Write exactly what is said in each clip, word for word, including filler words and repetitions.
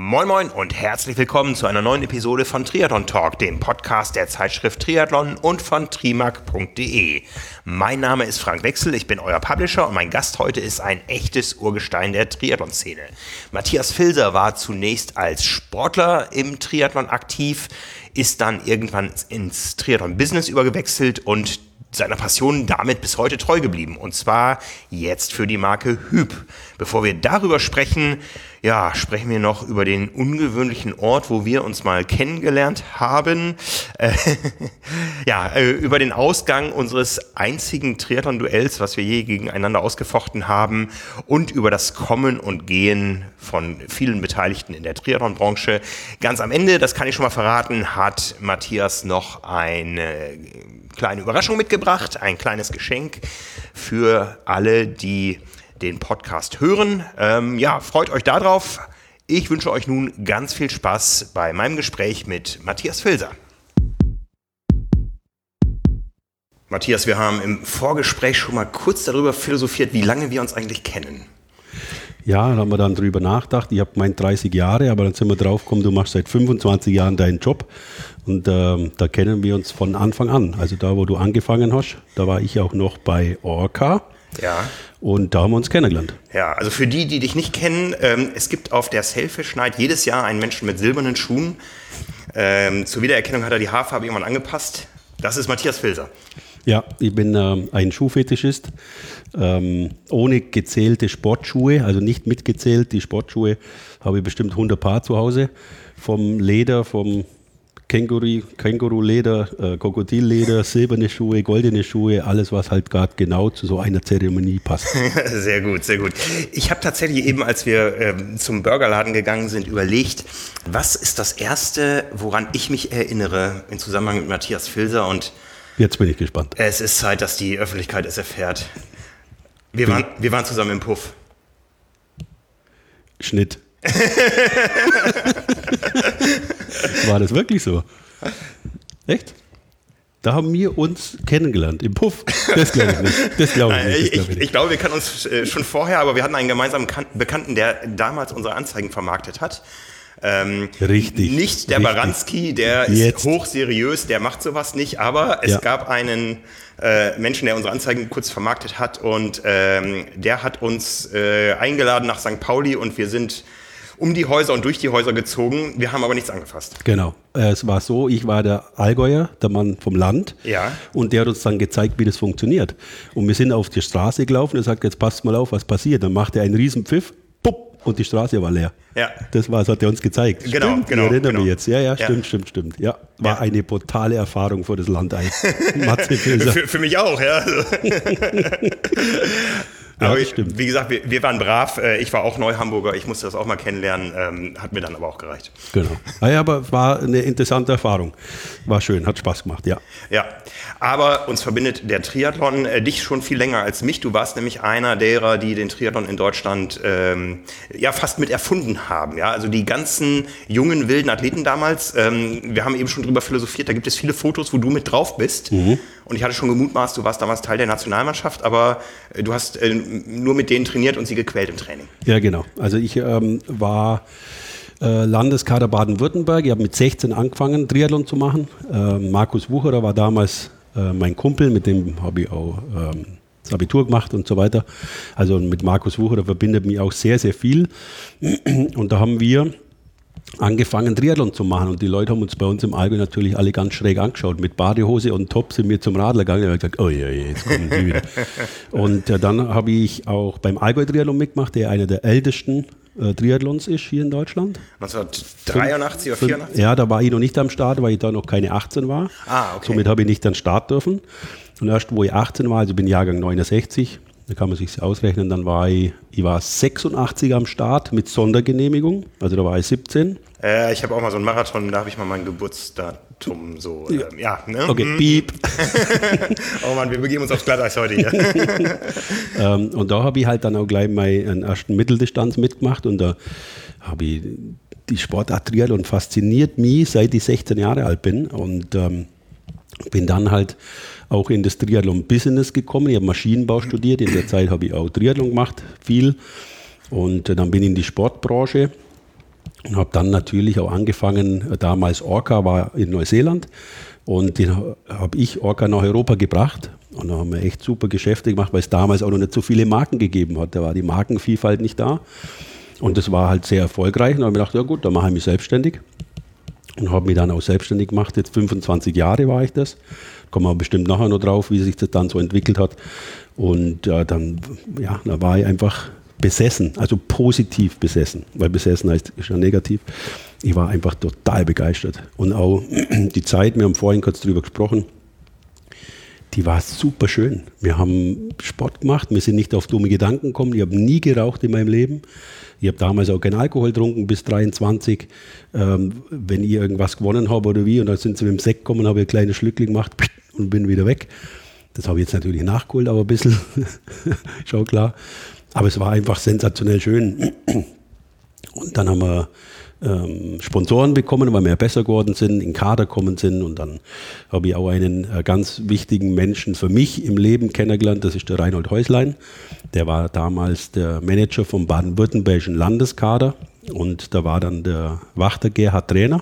Moin Moin und herzlich willkommen zu einer neuen Episode von Triathlon Talk, dem Podcast der Zeitschrift Triathlon und von trimark punkt de. Mein Name ist Frank Wechsel, ich bin euer Publisher und mein Gast heute ist ein echtes Urgestein der Triathlon-Szene. Matthias Vilser war zunächst als Sportler im Triathlon aktiv, ist dann irgendwann ins Triathlon-Business übergewechselt und seiner Passion damit bis heute treu geblieben. Und zwar jetzt für die Marke Hyp. Bevor wir darüber sprechen, ja, sprechen wir noch über den ungewöhnlichen Ort, wo wir uns mal kennengelernt haben. Äh, ja, äh, über den Ausgang unseres einzigen Triathlon-Duells, was wir je gegeneinander ausgefochten haben, und über das Kommen und Gehen von vielen Beteiligten in der Triathlon-Branche. Ganz am Ende, das kann ich schon mal verraten, hat Matthias noch eine kleine Überraschung mitgebracht, ein kleines Geschenk für alle, die den Podcast hören. Ähm, ja, freut euch darauf. Ich wünsche euch nun ganz viel Spaß bei meinem Gespräch mit Matthias Vilser. Matthias, wir haben im Vorgespräch schon mal kurz darüber philosophiert, wie lange wir uns eigentlich kennen. Ja, da haben wir dann drüber nachgedacht. Ich habe gemeint dreißig Jahre, aber dann sind wir drauf gekommen, du machst seit fünfundzwanzig Jahren deinen Job. Und ähm, da kennen wir uns von Anfang an. Also da, wo du angefangen hast, da war ich auch noch bei Orca. Ja. Und da haben wir uns kennengelernt. Ja, also für die, die dich nicht kennen, ähm, es gibt auf der Selfish Night jedes Jahr einen Menschen mit silbernen Schuhen. Ähm, zur Wiedererkennung hat er die Haarfarbe irgendwann angepasst. Das ist Matthias Vilser. Ja, ich bin ähm, ein Schuhfetischist, ähm, ohne gezählte Sportschuhe, also nicht mitgezählt. Die Sportschuhe habe ich bestimmt hundert Paar zu Hause, vom Leder, vom Känguru, Känguru-Leder, äh, Krokodilleder, silberne Schuhe, goldene Schuhe, alles, was halt gerade genau zu so einer Zeremonie passt. Sehr gut, sehr gut. Ich habe tatsächlich eben, als wir ähm, zum Burgerladen gegangen sind, überlegt, was ist das Erste, woran ich mich erinnere im Zusammenhang mit Matthias Vilser, und jetzt bin ich gespannt. Es ist Zeit, dass die Öffentlichkeit es erfährt. Wir waren, wir waren zusammen im Puff. Schnitt. War das wirklich so? Echt? Da haben wir uns kennengelernt, im Puff. Das glaube ich nicht. Das glaube ich nicht. Ich, ich, ich glaube, wir kannten uns äh, schon vorher, aber wir hatten einen gemeinsamen Kan- Bekannten, der damals unsere Anzeigen vermarktet hat. Ähm, richtig. Nicht der richtig. Baranski, der Jetzt. ist hochseriös, der macht sowas nicht, aber es ja. gab einen äh, Menschen, der unsere Anzeigen kurz vermarktet hat, und ähm, der hat uns äh, eingeladen nach Sankt Pauli und wir sind um die Häuser und durch die Häuser gezogen. Wir haben aber nichts angefasst. Genau. Es war so, ich war der Allgäuer, der Mann vom Land. Ja. Und der hat uns dann gezeigt, wie das funktioniert. Und wir sind auf die Straße gelaufen. Er sagt, jetzt passt mal auf, was passiert. Dann macht er einen riesen Pfiff. Pupp, und die Straße war leer. Ja. Das war, das hat er uns gezeigt. Genau, stimmt, genau. Ich erinnere genau. mich jetzt. Ja, ja, stimmt, ja. stimmt, stimmt. Ja, war ja. eine brutale Erfahrung für das Landeis. Matze Vilser. für, für mich auch, ja. Ja, aber stimmt. Wie gesagt, wir, wir waren brav. Ich war auch Neuhamburger. Ich musste das auch mal kennenlernen. Ähm, hat mir dann aber auch gereicht. Genau. Ja, aber war eine interessante Erfahrung. War schön, hat Spaß gemacht, ja. Ja, aber uns verbindet der Triathlon, äh, dich schon viel länger als mich. Du warst nämlich einer derer, die den Triathlon in Deutschland ähm, ja fast mit erfunden haben. Ja, also die ganzen jungen, wilden Athleten damals. Ähm, wir haben eben schon drüber philosophiert. Da gibt es viele Fotos, wo du mit drauf bist. Mhm. Und ich hatte schon gemutmaßt, du warst damals Teil der Nationalmannschaft, aber äh, du hast äh, nur mit denen trainiert und sie gequält im Training. Ja, genau. Also ich ähm, war äh, Landeskader Baden-Württemberg. Ich habe mit sechzehn angefangen, Triathlon zu machen. Äh, Markus Wucherer war damals äh, mein Kumpel, mit dem habe ich auch ähm, das Abitur gemacht und so weiter. Also mit Markus Wucherer verbindet mich auch sehr, sehr viel. Und da haben wir angefangen, Triathlon zu machen, und die Leute haben uns bei uns im Allgäu natürlich alle ganz schräg angeschaut. Mit Badehose und Top sind wir zum Radler gegangen und haben gesagt, oh je, jetzt kommen die wieder. Und äh, dann habe ich auch beim Allgäu-Triathlon mitgemacht, der einer der ältesten äh, Triathlons ist hier in Deutschland. neunzehnhundertdreiundachtzig oder vierundachtzig? Ja, da war ich noch nicht am Start, weil ich da noch keine achtzehn war. Ah, okay. Somit habe ich nicht an den Start dürfen. Und erst, wo ich achtzehn war, also bin Jahrgang neunundsechzig, da kann man sich ausrechnen, dann war ich, ich war sechsundachtzig am Start mit Sondergenehmigung, also da war ich siebzehn. Äh, ich habe auch mal so einen Marathon, da habe ich mal mein Geburtsdatum so, ähm, ja. Ne? Okay, piep. Oh Mann, wir begeben uns aufs Glatteis heute hier. ähm, und da habe ich halt dann auch gleich meinen ersten Mitteldistanz mitgemacht, und da habe ich, die Sportart Triathlon fasziniert mich, seit ich sechzehn Jahre alt bin, und ähm, bin dann halt auch in das Triathlon-Business gekommen. Ich habe Maschinenbau studiert, in der Zeit habe ich auch Triathlon gemacht, viel. Und dann bin ich in die Sportbranche Und habe dann natürlich auch angefangen, damals Orca war in Neuseeland und den habe ich Orca nach Europa gebracht. Und da haben wir echt super Geschäfte gemacht, weil es damals auch noch nicht so viele Marken gegeben hat. Da war die Markenvielfalt nicht da. Und das war halt sehr erfolgreich. Und da habe ich gedacht, ja gut, dann mache ich mich selbstständig. Und habe mich dann auch selbstständig gemacht. Jetzt fünfundzwanzig Jahre war ich das. Kommen wir bestimmt nachher noch drauf, wie sich das dann so entwickelt hat. Und äh, dann, ja, da war ich einfach besessen, also positiv besessen, weil besessen heißt ist ja negativ. Ich war einfach total begeistert. Und auch die Zeit, wir haben vorhin kurz drüber gesprochen, die war super schön. Wir haben Sport gemacht, wir sind nicht auf dumme Gedanken gekommen. Ich habe nie geraucht in meinem Leben. Ich habe damals auch keinen Alkohol getrunken bis dreiundzwanzig. Ähm, wenn ich irgendwas gewonnen habe oder wie, und dann sind sie mit dem Sekt gekommen, habe ich ein kleines Schlückchen gemacht und bin wieder weg. Das habe ich jetzt natürlich nachgeholt, aber ein bisschen, schon klar. Aber es war einfach sensationell schön. Und dann haben wir ähm, Sponsoren bekommen, weil wir besser geworden sind, in den Kader gekommen sind. Und dann habe ich auch einen äh, ganz wichtigen Menschen für mich im Leben kennengelernt. Das ist der Reinhold Häuslein. Der war damals der Manager vom baden-württembergischen Landeskader. Und da war dann der Wachter Gerhard Trainer.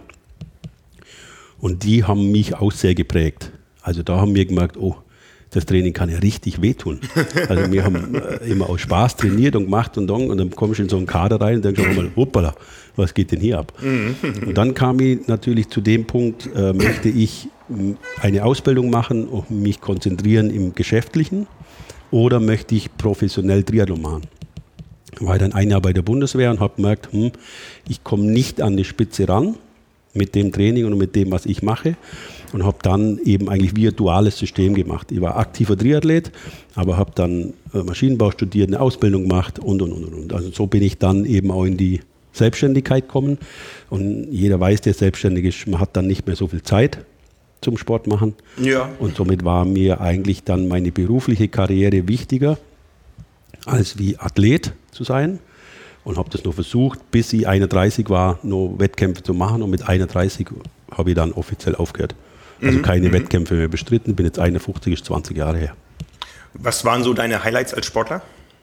Und die haben mich auch sehr geprägt. Also da haben wir gemerkt, oh, das Training kann ja richtig wehtun. Also wir haben äh, immer aus Spaß trainiert und gemacht und dann, und dann kommst du in so einen Kader rein und denkst auch mal, hoppala, was geht denn hier ab? Und dann kam ich natürlich zu dem Punkt, äh, möchte ich eine Ausbildung machen und mich konzentrieren im Geschäftlichen oder möchte ich professionell Triathlon machen? War dann ein Jahr bei der Bundeswehr und habe gemerkt, hm, ich komme nicht an die Spitze ran mit dem Training und mit dem, was ich mache. Und habe dann eben eigentlich wie ein duales System gemacht. Ich war aktiver Triathlet, aber habe dann Maschinenbau studiert, eine Ausbildung gemacht und, und, und, und. Also so bin ich dann eben auch in die Selbstständigkeit gekommen. Und jeder weiß, der selbstständig ist, man hat dann nicht mehr so viel Zeit zum Sport machen. Ja. Und somit war mir eigentlich dann meine berufliche Karriere wichtiger, als wie Athlet zu sein. Und habe das noch versucht, bis ich einunddreißig war, noch Wettkämpfe zu machen. Und mit einunddreißig habe ich dann offiziell aufgehört. Also keine mhm. Wettkämpfe mehr bestritten, bin jetzt einundfünfzig, ist zwanzig Jahre her. Was waren so deine Highlights als Sportler?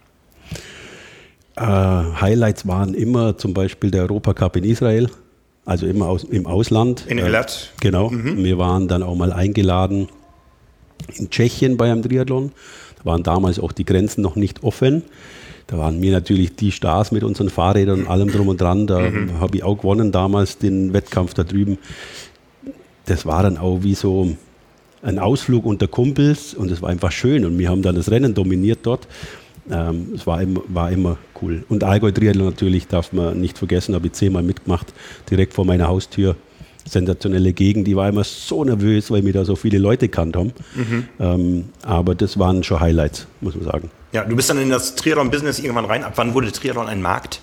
Äh, Highlights waren immer zum Beispiel der Europacup in Israel, also immer aus, im Ausland. In Eilat? Äh, genau, mhm. wir waren dann auch mal eingeladen in Tschechien bei einem Triathlon. Da waren damals auch die Grenzen noch nicht offen. Da waren wir natürlich die Stars mit unseren Fahrrädern und allem drum und dran. Da mhm. habe ich auch gewonnen damals den Wettkampf da drüben. Das war dann auch wie so ein Ausflug unter Kumpels und es war einfach schön und wir haben dann das Rennen dominiert dort. Ähm, es war immer, war immer cool. Und Allgäu-Triathlon natürlich darf man nicht vergessen, habe ich zehnmal mitgemacht, direkt vor meiner Haustür. Sensationelle Gegend, die war immer so nervös, weil mir da so viele Leute kannt haben. Mhm. Ähm, aber das waren schon Highlights, muss man sagen. Ja, du bist dann in das Triathlon-Business irgendwann rein. Ab wann wurde Triathlon ein Markt?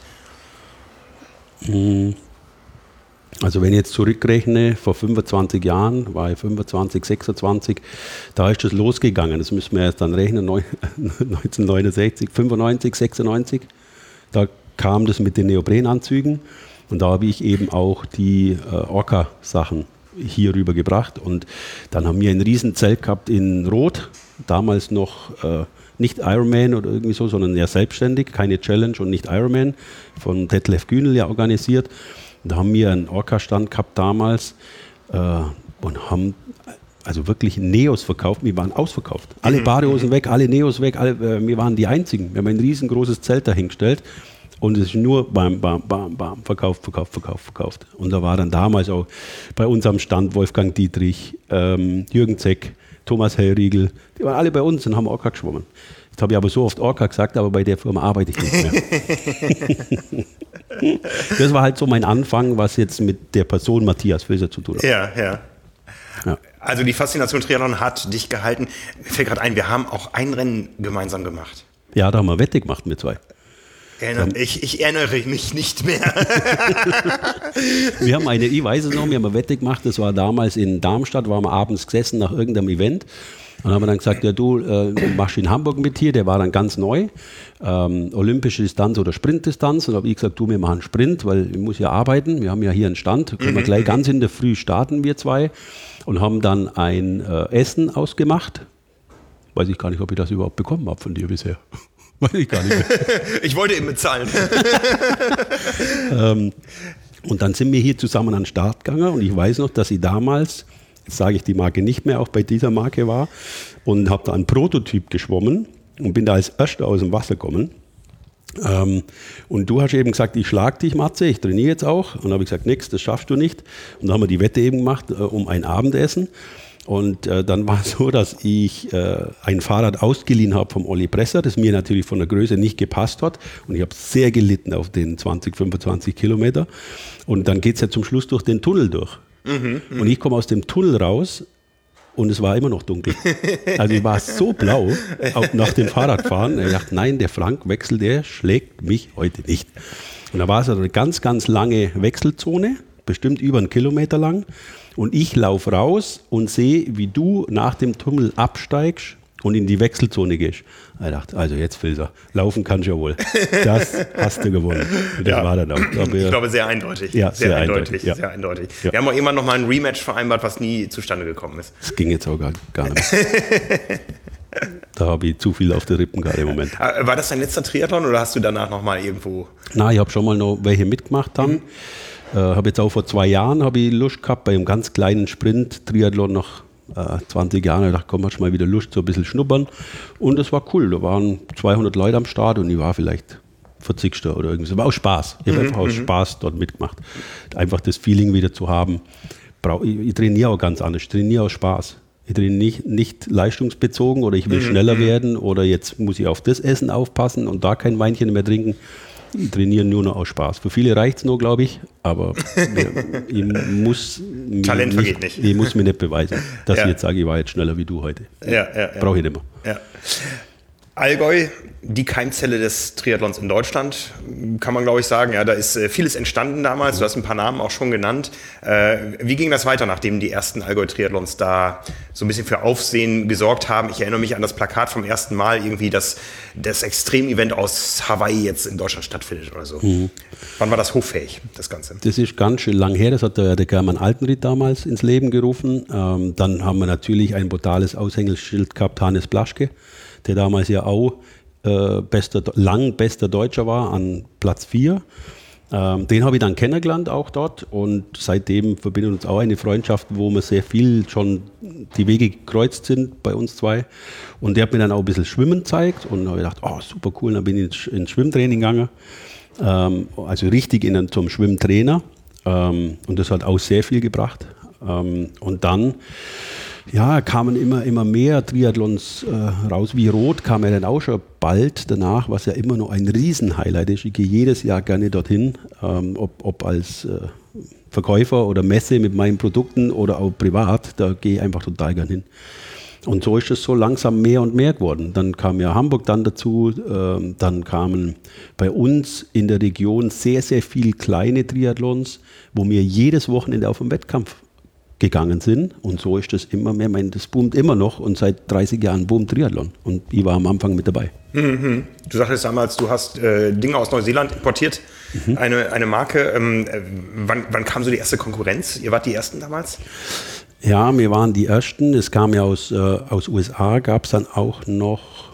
Mhm. Also wenn ich jetzt zurückrechne, vor fünfundzwanzig Jahren, war ich fünfundzwanzig, sechsundzwanzig, da ist das losgegangen. Das müssen wir jetzt dann rechnen, neunzehnhundertneunundsechzig, fünfundneunzig, sechsundneunzig. Da kam das mit den Neoprenanzügen und da habe ich eben auch die äh, Orca-Sachen hier rüber gebracht. Und dann haben wir ein Riesenzelt gehabt in Rot, damals noch äh, nicht Ironman oder irgendwie so, sondern ja selbstständig, keine Challenge und nicht Ironman, von Detlef Günel ja organisiert. Da haben wir einen Orca-Stand gehabt damals äh, und haben also wirklich Neos verkauft. Wir waren ausverkauft. Alle Badehosen weg, alle Neos weg. Alle, äh, wir waren die Einzigen. Wir haben ein riesengroßes Zelt dahingestellt und es ist nur bam, bam, bam, bam, verkauft, verkauft, verkauft, verkauft. Und da war dann damals auch bei uns am Stand Wolfgang Dietrich, ähm, Jürgen Zeck, Thomas Hellriegel. Die waren alle bei uns und haben Orca geschwommen. Jetzt habe ich aber so oft Orca gesagt, aber bei der Firma arbeite ich nicht mehr. Das war halt so mein Anfang, was jetzt mit der Person Matthias Filser zu tun hat. Ja, ja. Ja. Also die Faszination Triathlon hat dich gehalten. Mir fällt gerade ein, wir haben auch ein Rennen gemeinsam gemacht. Ja, da haben wir Wette gemacht mit zwei. Erinnert, ich, ich erinnere mich nicht mehr. Wir haben eine, ich weiß es noch, wir haben eine Wette gemacht, das war damals in Darmstadt, waren wir abends gesessen nach irgendeinem Event. Und dann haben wir dann gesagt, ja du äh, machst in Hamburg mit hier, der war dann ganz neu, ähm, olympische Distanz oder Sprintdistanz. Und dann habe ich gesagt, du, wir machen Sprint, weil ich muss ja arbeiten, wir haben ja hier einen Stand, können wir gleich ganz in der Früh starten, wir zwei. Und haben dann ein äh, Essen ausgemacht. Weiß ich gar nicht, ob ich das überhaupt bekommen habe von dir bisher. Weiß ich gar nicht mehr. Ich wollte eben bezahlen. ähm, Und dann sind wir hier zusammen an den Start gegangen und ich weiß noch, dass ich damals, jetzt sage ich die Marke nicht mehr, auch bei dieser Marke war und habe da einen Prototyp geschwommen und bin da als Erster aus dem Wasser gekommen. Ähm, und du hast eben gesagt, ich schlag dich, Matze, ich trainiere jetzt auch. Und dann habe ich gesagt, nix, das schaffst du nicht. Und dann haben wir die Wette eben gemacht äh, um ein Abendessen. Und äh, dann war es so, dass ich äh, ein Fahrrad ausgeliehen habe vom Olli Presser, das mir natürlich von der Größe nicht gepasst hat. Und ich habe sehr gelitten auf den zwanzig, fünfundzwanzig Kilometer. Und dann geht es ja zum Schluss durch den Tunnel durch. Mhm, und ich komme aus dem Tunnel raus und es war immer noch dunkel. Also ich war so blau auch nach dem Fahrradfahren. Ich dachte, nein, der Frank Wechsel, der schlägt mich heute nicht. Und da war es also eine ganz, ganz lange Wechselzone, bestimmt über einen Kilometer lang. Und ich laufe raus und sehe, wie du nach dem Tunnel absteigst und in die Wechselzone gehst. Ich dachte, also jetzt, Filzer, laufen kannst du ja wohl. Das hast du gewonnen. Das ja. war dann auch. Aber, ich glaube, sehr eindeutig. Ja, sehr, sehr eindeutig. eindeutig ja. Sehr eindeutig. Ja. Wir haben auch immer noch mal ein Rematch vereinbart, was nie zustande gekommen ist. Das ging jetzt auch gar, gar nicht mehr. Da habe ich zu viel auf der Rippen gerade im Moment. War das dein letzter Triathlon oder hast du danach noch mal irgendwo? Na, ich habe schon mal noch welche mitgemacht dann. Mhm. Äh, habe jetzt auch vor zwei Jahren habe ich Lust gehabt bei einem ganz kleinen Sprint-Triathlon nach äh, zwanzig Jahren. Ich dachte, komm, hast du mal wieder Lust, so ein bisschen schnuppern. Und das war cool. Da waren zweihundert Leute am Start und ich war vielleicht vierzigster oder irgendwas. Das war auch Spaß. Ich habe mhm, einfach aus Spaß dort mitgemacht. Einfach das Feeling wieder zu haben. Ich, ich trainiere auch ganz anders. Ich trainiere aus Spaß. Ich trainiere nicht, nicht leistungsbezogen oder ich will mhm, schneller mhm. werden oder jetzt muss ich auf das Essen aufpassen und da kein Weinchen mehr trinken. Ich trainiere nur noch aus Spaß. Für viele reicht es nur, glaube ich, aber ich muss Talent nicht, vergeht nicht. Ich muss mir nicht beweisen, dass ja. ich jetzt sage, ich war jetzt schneller wie du heute. Ja, ja, ja. Brauche ich nicht mehr. Ja. Allgäu, die Keimzelle des Triathlons in Deutschland, kann man glaube ich sagen. Ja, da ist äh, vieles entstanden damals, du hast ein paar Namen auch schon genannt. Äh, wie ging das weiter, nachdem die ersten Allgäu-Triathlons da so ein bisschen für Aufsehen gesorgt haben? Ich erinnere mich an das Plakat vom ersten Mal, irgendwie, dass das Extremevent aus Hawaii jetzt in Deutschland stattfindet oder so. Mhm. Wann war das hochfähig, das Ganze? Das ist ganz schön lang her, das hat der, der German Altenried damals ins Leben gerufen. Ähm, dann haben wir natürlich ein brutales Aushängeschild gehabt, Hannes Blaschke, der damals ja auch äh, bester, lang bester Deutscher war, an Platz vier. Ähm, den habe ich dann kennengelernt auch dort und seitdem verbindet uns auch eine Freundschaft, wo wir sehr viel schon die Wege gekreuzt sind bei uns zwei. Und der hat mir dann auch ein bisschen Schwimmen gezeigt und habe gedacht, oh super cool, dann bin ich ins, ins Schwimmtraining gegangen, ähm, also richtig in den, zum Schwimmtrainer ähm, und das hat auch sehr viel gebracht. Ähm, und dann ja, kamen immer, immer mehr Triathlons äh, raus. Wie Rot kam ja dann auch schon bald danach, was ja immer noch ein Riesenhighlight ist. Ich gehe jedes Jahr gerne dorthin, ähm, ob, ob als äh, Verkäufer oder Messe mit meinen Produkten oder auch privat, da gehe ich einfach total gerne hin. Und so ist es so langsam mehr und mehr geworden. Dann kam ja Hamburg dann dazu, äh, dann kamen bei uns in der Region sehr, sehr viele kleine Triathlons, wo wir jedes Wochenende auf den Wettkampf gegangen sind und so ist das immer mehr, mein, das boomt immer noch und seit dreißig Jahren boomt Triathlon und ich war am Anfang mit dabei. Mhm. Du sagtest damals, du hast äh, Dinge aus Neuseeland importiert, mhm. eine, eine Marke. Ähm, äh, wann, wann kam so die erste Konkurrenz? Ihr wart die Ersten damals? Ja, wir waren die Ersten. Es kam ja aus, äh, aus U S A, gab es dann auch noch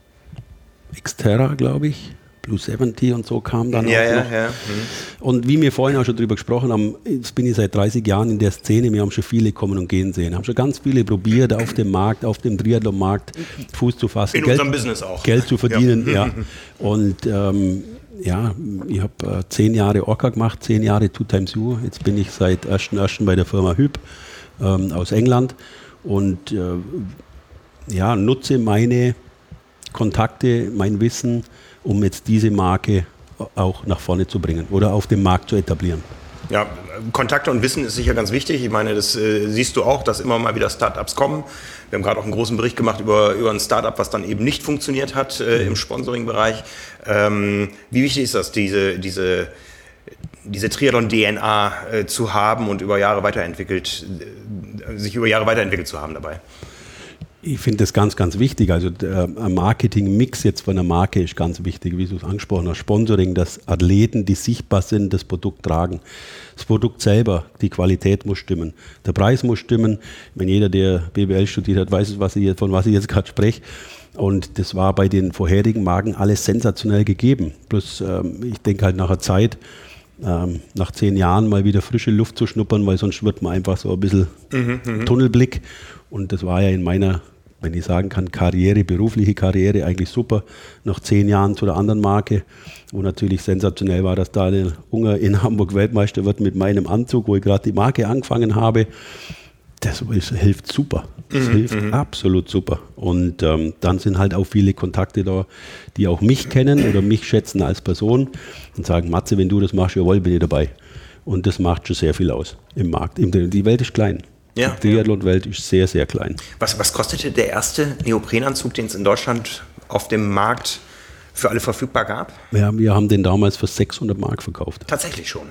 Xterra, glaube ich. Blue siebzig und so kam dann ja, auch ja, noch. Ja. Mhm. Und wie wir vorhin auch schon drüber gesprochen haben, jetzt bin ich seit dreißig Jahren in der Szene, wir haben schon viele kommen und gehen sehen, haben schon ganz viele probiert, auf dem Markt, auf dem Triathlon-Markt Fuß zu fassen. In Geld, unserem Business auch. Geld zu verdienen, ja. ja. Und ähm, ja, ich habe äh, zehn Jahre Orca gemacht, zehn Jahre Two Times U. Jetzt bin ich seit ersten ersten bei der Firma Hüb ähm, aus England und äh, ja, nutze meine Kontakte, mein Wissen, um jetzt diese Marke auch nach vorne zu bringen oder auf dem Markt zu etablieren. Ja, Kontakte und Wissen ist sicher ganz wichtig. Ich meine, das äh, siehst du auch, dass immer mal wieder Startups kommen. Wir haben gerade auch einen großen Bericht gemacht über, über ein Startup, was dann eben nicht funktioniert hat äh, mhm. im Sponsoring-Bereich. Ähm, wie wichtig ist das, diese, diese, diese Triathlon-D N A äh, zu haben und über Jahre weiterentwickelt, äh, sich über Jahre weiterentwickelt zu haben dabei? Ich finde das ganz, ganz wichtig. Also der Marketing-Mix jetzt von der Marke ist ganz wichtig, wie du es angesprochen hast. Sponsoring, dass Athleten, die sichtbar sind, das Produkt tragen. Das Produkt selber, die Qualität muss stimmen. Der Preis muss stimmen. Wenn jeder, der B W L studiert hat, weiß, was ich, von was ich jetzt gerade spreche. Und das war bei den vorherigen Marken alles sensationell gegeben. Plus, ähm, ich denke halt nach einer Zeit, ähm, nach zehn Jahren mal wieder frische Luft zu schnuppern, weil sonst wird man einfach so ein bisschen Mhm, Tunnelblick. Und das war ja in meiner, wenn ich sagen kann, Karriere, berufliche Karriere eigentlich super. Nach zehn Jahren zu der anderen Marke, wo natürlich sensationell war, dass Daniel Unger in Hamburg Weltmeister wird mit meinem Anzug, wo ich gerade die Marke angefangen habe. Das ist, hilft super. Das Mhm, hilft mhm. absolut super. Und ähm, dann sind halt auch viele Kontakte da, die auch mich kennen oder mich schätzen als Person und sagen, Matze, wenn du das machst, jawohl, bin ich dabei. Und das macht schon sehr viel aus im Markt. Die Welt ist klein. Ja, Die Triathlon-Welt ist sehr, sehr klein. Was, was kostete der erste Neoprenanzug, den es in Deutschland auf dem Markt für alle verfügbar gab? Ja, wir haben den damals für sechshundert Mark verkauft. Tatsächlich schon.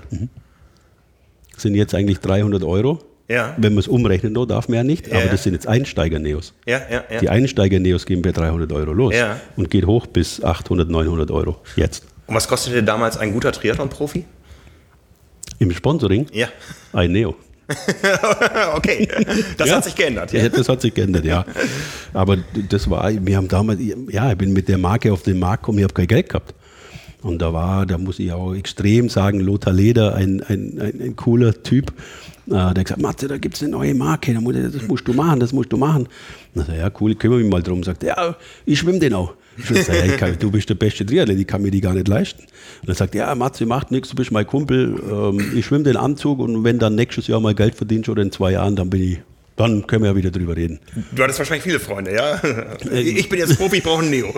Sind jetzt eigentlich dreihundert Euro. Ja. Wenn man es umrechnen darf man ja nicht, Ja, aber ja. das sind jetzt Einsteiger-Neos. Ja, ja, ja. Die Einsteiger-Neos gehen bei dreihundert Euro los Ja. und geht hoch bis achthundert, neunhundert Euro jetzt. Und was kostete damals ein guter Triathlon-Profi? Im Sponsoring Ja. ein Neo. Okay, das Ja. hat sich geändert. Ja, das hat sich geändert, ja. Aber das war, wir haben damals, ja, ich bin mit der Marke auf den Markt gekommen, ich habe kein Geld gehabt. Und da war, da muss ich auch extrem sagen, Lothar Leder, ein, ein, ein, ein cooler Typ, äh, der hat gesagt, Matze, da gibt es eine neue Marke, das musst du machen, das musst du machen. Und ich sag, ja cool, ich kümmere mich mal drum. Sagt, ja, ich schwimme den auch. Ich sag, ja, ich kann, du bist der beste Triathlet, ich kann mir die gar nicht leisten. Und er sagt, ja, Matze, macht nichts, du bist mein Kumpel, ähm, ich schwimme den Anzug und wenn dann nächstes Jahr mal Geld verdienst oder in zwei Jahren, dann bin ich, dann können wir ja wieder drüber reden. Du hattest wahrscheinlich viele Freunde, ja? Ich bin jetzt Profi, ich brauche einen Neo.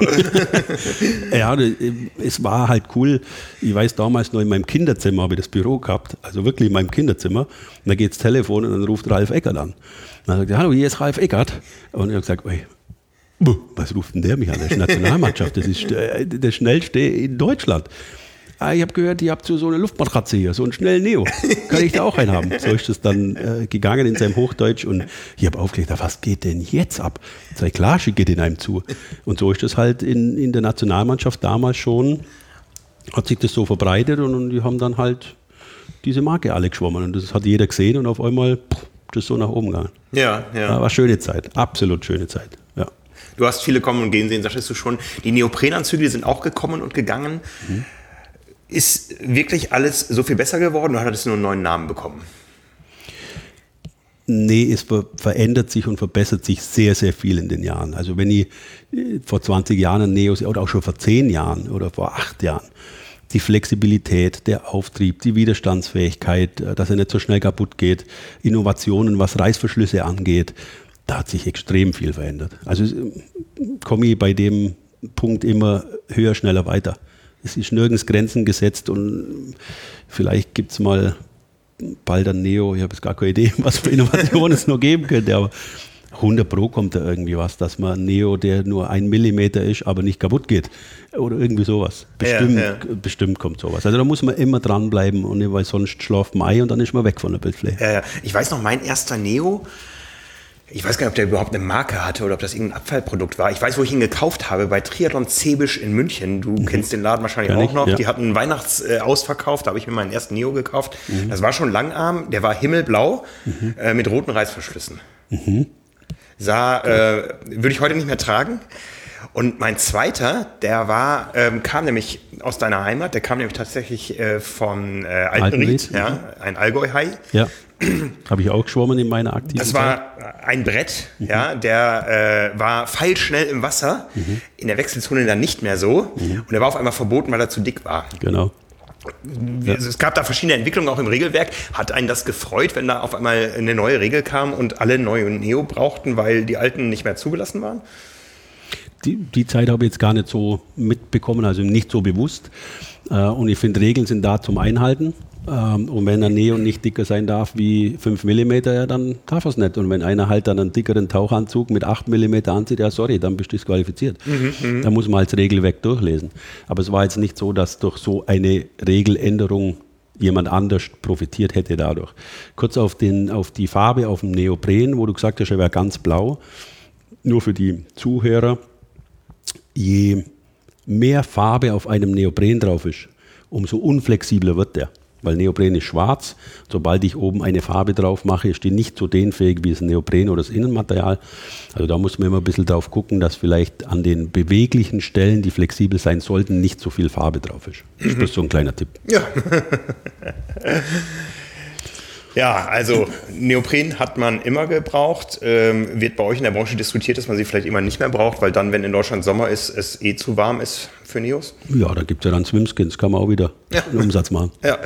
Ja, es war halt cool. Ich weiß, damals noch in meinem Kinderzimmer habe ich das Büro gehabt, also wirklich in meinem Kinderzimmer. Und da geht das Telefon und dann ruft Ralf Eckert an. Und dann sagt er, hallo, hier ist Ralf Eckert. Und ich habe gesagt, oi, was ruft denn der mich an? Das ist Nationalmannschaft, das ist der schnellste in Deutschland. Ah, ich habe gehört, ihr habt so eine Luftmatratze hier, so einen schnellen Neo. Kann ich da auch einen haben? So ist das dann äh, gegangen in seinem Hochdeutsch und ich habe aufgelegt, was geht denn jetzt ab? Sei klar, schicke den einem zu. Und so ist das halt in, in der Nationalmannschaft damals schon, hat sich das so verbreitet und, und die haben dann halt diese Marke alle geschwommen und das hat jeder gesehen und auf einmal pff, ist das so nach oben gegangen. Ja, ja. Ja, war eine schöne Zeit, absolut schöne Zeit, ja. Du hast viele kommen und gehen sehen, sagtest du schon. Die Neoprenanzüge sind auch gekommen und gegangen. Mhm. Ist wirklich alles so viel besser geworden oder hat es nur einen neuen Namen bekommen? Nee, es ver- verändert sich und verbessert sich sehr, sehr viel in den Jahren. Also wenn ich äh, vor zwanzig Jahren ein Neo oder auch schon vor zehn Jahren oder vor acht Jahren, die Flexibilität, der Auftrieb, die Widerstandsfähigkeit, äh, dass er nicht so schnell kaputt geht, Innovationen, was Reißverschlüsse angeht, da hat sich extrem viel verändert. Also äh, komme ich bei dem Punkt immer höher, schneller, weiter. Es ist nirgends Grenzen gesetzt und vielleicht gibt es mal bald ein Neo, ich habe jetzt gar keine Idee, was für Innovationen es noch geben könnte, aber hundert Pro kommt da irgendwie was, dass man ein Neo, der nur ein Millimeter ist, aber nicht kaputt geht oder irgendwie sowas. Bestimmt, ja, ja. bestimmt kommt sowas. Also da muss man immer dranbleiben, und weil sonst schlaft man ein und dann ist man weg von der Bildfläche. Äh, ich weiß noch, mein erster Neo, ich weiß gar nicht, ob der überhaupt eine Marke hatte oder ob das irgendein Abfallprodukt war. Ich weiß, wo ich ihn gekauft habe, bei Triathlon Zebisch in München. Du mhm. kennst den Laden wahrscheinlich Kann auch ich, noch. ja. Die hatten einen Weihnachtsausverkauf, da habe ich mir meinen ersten Neo gekauft. Mhm. Das war schon Langarm, der war himmelblau mhm. äh, mit roten Reißverschlüssen. Mhm. Sah, äh, würde ich heute nicht mehr tragen. Und mein zweiter, der war, ähm, kam nämlich aus deiner Heimat, der kam nämlich tatsächlich äh, von äh, Altenried, ja, mhm. ein Allgäu-Hai. Ja. Habe ich auch geschwommen in meiner aktiven Das war ein Brett, mhm. ja, der äh, war feilschnell im Wasser, mhm. in der Wechselzone dann nicht mehr so mhm. und er war auf einmal verboten, weil er zu dick war. Genau. Ja. Es gab da verschiedene Entwicklungen auch im Regelwerk. Hat einen das gefreut, wenn da auf einmal eine neue Regel kam und alle neue Neo brauchten, weil die alten nicht mehr zugelassen waren? Die, die Zeit habe ich jetzt gar nicht so mitbekommen, also nicht so bewusst. Und ich finde, Regeln sind da zum Einhalten. Und wenn ein Neo nicht dicker sein darf wie fünf Millimeter, ja, dann darf er es nicht. Und wenn einer halt dann einen dickeren Tauchanzug mit acht Millimeter anzieht, ja sorry, dann bist du disqualifiziert. Mhm, da muss man als Regelwerk durchlesen. Aber es war jetzt nicht so, dass durch so eine Regeländerung jemand anders profitiert hätte dadurch. Kurz auf, den, auf die Farbe, auf dem Neopren, wo du gesagt hast, er wäre ganz blau. Nur für die Zuhörer, je mehr Farbe auf einem Neopren drauf ist, umso unflexibler wird der. weil Neopren ist schwarz. Sobald ich oben eine Farbe drauf mache, ist die nicht so dehnfähig wie das Neopren oder das Innenmaterial. Also da muss man immer ein bisschen drauf gucken, dass vielleicht an den beweglichen Stellen, die flexibel sein sollten, nicht so viel Farbe drauf ist. Das ist so ein kleiner Tipp. Ja. Ja, also Neopren hat man immer gebraucht. Ähm, wird bei euch in der Branche diskutiert, dass man sie vielleicht immer nicht mehr braucht, weil dann, wenn in Deutschland Sommer ist, es eh zu warm ist für Neos? Ja, da gibt es ja dann Swimskins, kann man auch wieder ja. einen Umsatz machen. Ja,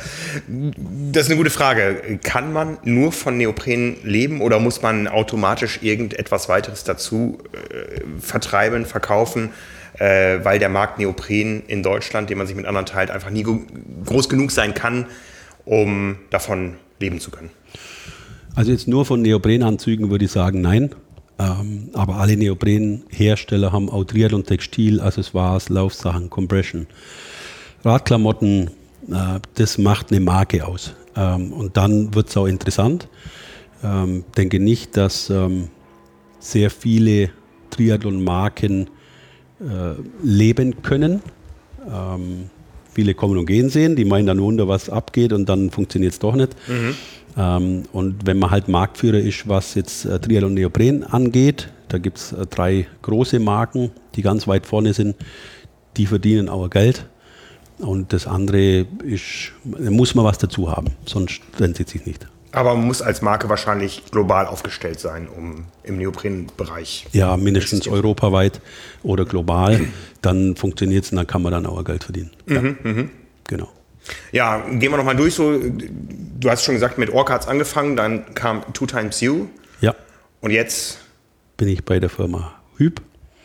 das ist eine gute Frage. Kann man nur von Neopren leben oder muss man automatisch irgendetwas weiteres dazu äh, vertreiben, verkaufen? Äh, weil der Markt Neopren in Deutschland, den man sich mit anderen teilt, einfach nie go- groß genug sein kann, um davon leben zu können. Also jetzt nur von Neoprenanzügen würde ich sagen, nein. Ähm, aber alle Neoprenhersteller haben auch Triathlon, Textil, Accessoires, Laufsachen, Compression, Radklamotten. Äh, das macht eine Marke aus. Ähm, und dann wird es auch interessant. Ich ähm, denke nicht, dass ähm, sehr viele Triathlon-Marken äh, leben können. Ähm, Viele kommen und gehen sehen, die meinen dann Wunder, was abgeht und dann funktioniert es doch nicht. Mhm. Ähm, und wenn man halt Marktführer ist, was jetzt äh, Triathlon Neopren angeht, da gibt es äh, drei große Marken, die ganz weit vorne sind, die verdienen auch Geld. Und das andere ist, da muss man was dazu haben, sonst rennt es sich nicht. Aber man muss als Marke wahrscheinlich global aufgestellt sein, um im Neoprenbereich. Ja, mindestens europaweit oder global. Dann funktioniert es und dann kann man dann auch Geld verdienen. Mhm, ja. mhm. Genau. Ja, gehen wir nochmal durch. So, du hast schon gesagt, mit Orca hat es angefangen, dann kam Two Times You. Ja. Und jetzt? Bin ich bei der Firma Hyp.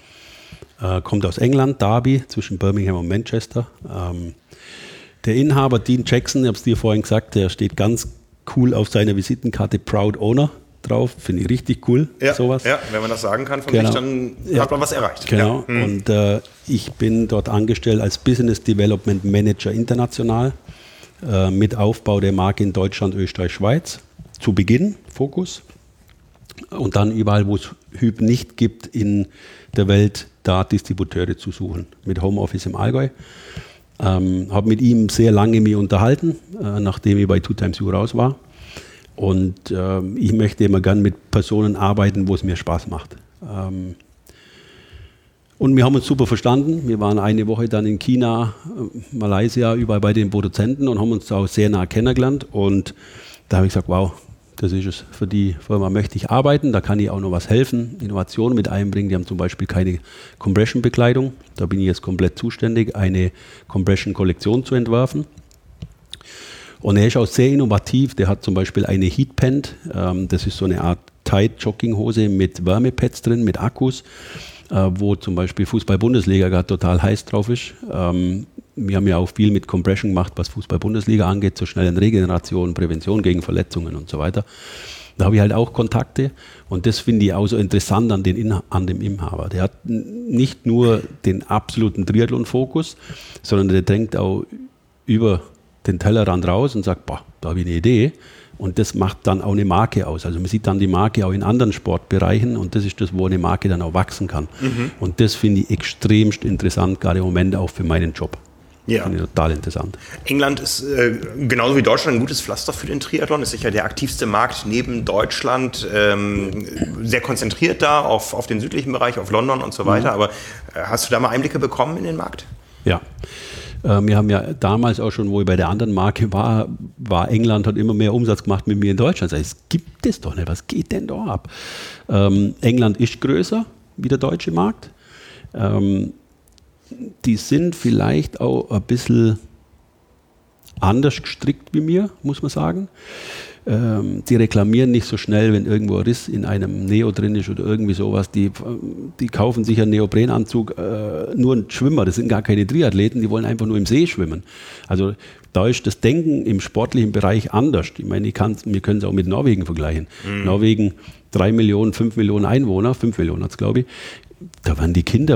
Äh, kommt aus England, Derby, zwischen Birmingham und Manchester. Ähm, der Inhaber, Dean Jackson, ich habe es dir vorhin gesagt, der steht ganz cool auf seiner Visitenkarte Proud Owner drauf. Finde ich richtig cool, ja, sowas. Ja, wenn man das sagen kann von genau. sich, dann ja. hat man was erreicht. Genau. Ja. Hm. Und äh, ich bin dort angestellt als Business Development Manager international äh, mit Aufbau der Marke in Deutschland, Österreich, Schweiz. Zu Beginn Fokus. Und dann überall, wo es Hyp nicht gibt in der Welt, da Distributeure zu suchen. Mit Homeoffice im Allgäu. Ähm, habe mit ihm sehr lange mich unterhalten, äh, nachdem ich bei Two Times You raus war. Und äh, ich möchte immer gern mit Personen arbeiten, wo es mir Spaß macht. Ähm, und wir haben uns super verstanden. Wir waren eine Woche dann in China, äh, Malaysia, überall bei den Produzenten und haben uns auch sehr nah kennengelernt. Und da habe ich gesagt, wow, das ist es. Für die Firma möchte ich arbeiten, da kann ich auch noch was helfen, Innovationen mit einbringen. Die haben zum Beispiel keine Compression-Bekleidung. Da bin ich jetzt komplett zuständig, eine Compression-Kollektion zu entwerfen. Und er ist auch sehr innovativ. Der hat zum Beispiel eine Heatpant. Ähm, das ist so eine Art Tight-Jogginghose mit Wärmepads drin, mit Akkus, äh, wo zum Beispiel Fußball-Bundesliga gerade total heiß drauf ist. Ähm, wir haben ja auch viel mit Compression gemacht, was Fußball-Bundesliga angeht, zur schnellen Regeneration, Prävention gegen Verletzungen und so weiter. Da habe ich halt auch Kontakte und das finde ich auch so interessant an, den Inha- an dem Inhaber. Der hat nicht nur den absoluten Triathlon-Fokus, sondern der denkt auch über den Tellerrand raus und sagt, boah, da habe ich eine Idee. Und das macht dann auch eine Marke aus. Also man sieht dann die Marke auch in anderen Sportbereichen und das ist das, wo eine Marke dann auch wachsen kann. Mhm. Und das finde ich extremst interessant, gerade im Moment auch für meinen Job. Ja. Finde ich total interessant. England ist äh, genauso wie Deutschland ein gutes Pflaster für den Triathlon. Ist sicher der aktivste Markt neben Deutschland. Ähm, sehr konzentriert da auf, auf den südlichen Bereich, auf London und so weiter. Mhm. Aber äh, hast du da mal Einblicke bekommen in den Markt? Ja. Äh, wir haben ja damals auch schon, wo ich bei der anderen Marke war, war England, hat immer mehr Umsatz gemacht mit mir in Deutschland. Ich sage, es gibt es doch nicht. Was geht denn da ab? Ähm, England ist größer wie der deutsche Markt. Ähm, Die sind vielleicht auch ein bisschen anders gestrickt wie mir, muss man sagen. Ähm, die reklamieren nicht so schnell, wenn irgendwo ein Riss in einem Neo drin ist oder irgendwie sowas. Die, die kaufen sich einen Neoprenanzug, äh, nur ein Schwimmer, das sind gar keine Triathleten, die wollen einfach nur im See schwimmen. Also da ist das Denken im sportlichen Bereich anders. Ich meine, ich kann, wir können es auch mit Norwegen vergleichen. Mhm. Norwegen, drei Millionen, fünf Millionen Einwohner, fünf Millionen hat es, glaube ich. Da werden die Kinder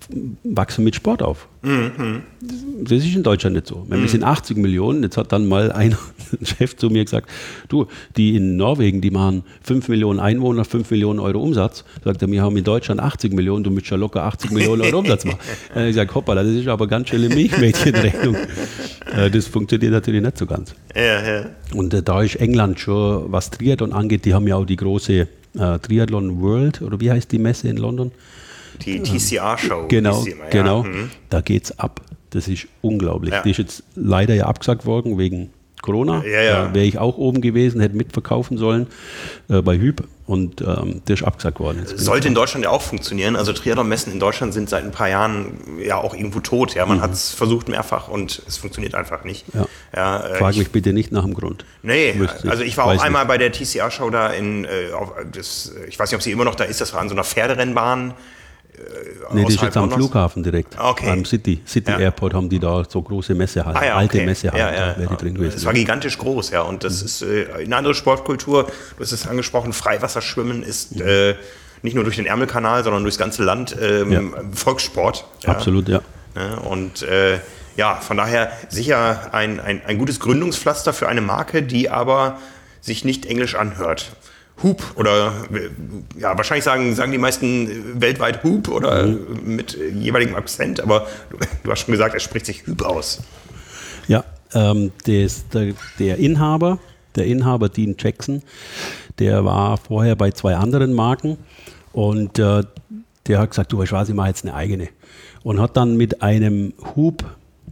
wachsen mit Sport auf. Mhm. Das ist in Deutschland nicht so. Wir sind achtzig Millionen, jetzt hat dann mal ein Chef zu mir gesagt, du, die in Norwegen, die machen fünf Millionen Einwohner, fünf Millionen Euro Umsatz. Sagt er, wir haben in Deutschland achtzig Millionen, du müsst ja locker achtzig Millionen Euro Umsatz machen. Dann habe ich gesagt, hoppala, das ist aber ganz schöne Milchmädchenrechnung. Das funktioniert natürlich nicht so ganz. Ja, ja. Und äh, da ist England schon, was Triathlon angeht, die haben ja auch die große äh, Triathlon World, oder wie heißt die Messe in London? Die T C R-Show. Genau, immer, ja. genau. Mhm. Da geht's ab. Das ist unglaublich. Ja. Die ist jetzt leider ja abgesagt worden wegen Corona. Ja, ja. Da wäre ich auch oben gewesen, hätte mitverkaufen sollen äh, bei Hüb und ähm, der ist abgesagt worden. Jetzt Sollte in Deutschland ja auch funktionieren. Also Triathlon-Messen in Deutschland sind seit ein paar Jahren ja auch irgendwo tot. Ja, man mhm. hat es versucht mehrfach und es funktioniert einfach nicht. Ja. Ja, äh, Frag ich, mich bitte nicht nach dem Grund. Nee, Müsste also ich war auch einmal nicht. bei der T C R-Show da in, äh, auf, das, ich weiß nicht, ob sie immer noch da ist, das war an so einer Pferderennbahn. Nee, die ist jetzt am Flughafen direkt. Okay. Am City, City ja. Airport haben die da so große Messehallen, ah, ja, alte okay. Messehallen, ja, ja. da wäre die drin gewesen. Das war gigantisch groß, ja. Und das mhm. ist äh, eine andere Sportkultur. Du hast es angesprochen, Freiwasserschwimmen ist mhm. äh, nicht nur durch den Ärmelkanal, sondern durchs ganze Land ähm, ja. Volkssport. Ja. Absolut, ja. ja und äh, ja, von daher sicher ein, ein, ein gutes Gründungspflaster für eine Marke, die aber sich nicht englisch anhört. Hoop oder ja, wahrscheinlich sagen, sagen die meisten weltweit Hoop oder mhm. mit jeweiligem Akzent, aber du, du hast schon gesagt, er spricht sich Hoop aus. Ja, ähm, des, der, der Inhaber, der Inhaber Dean Jackson, der war vorher bei zwei anderen Marken und äh, der hat gesagt, du, ich weiß, ich mache jetzt eine eigene und hat dann mit einem Hoop,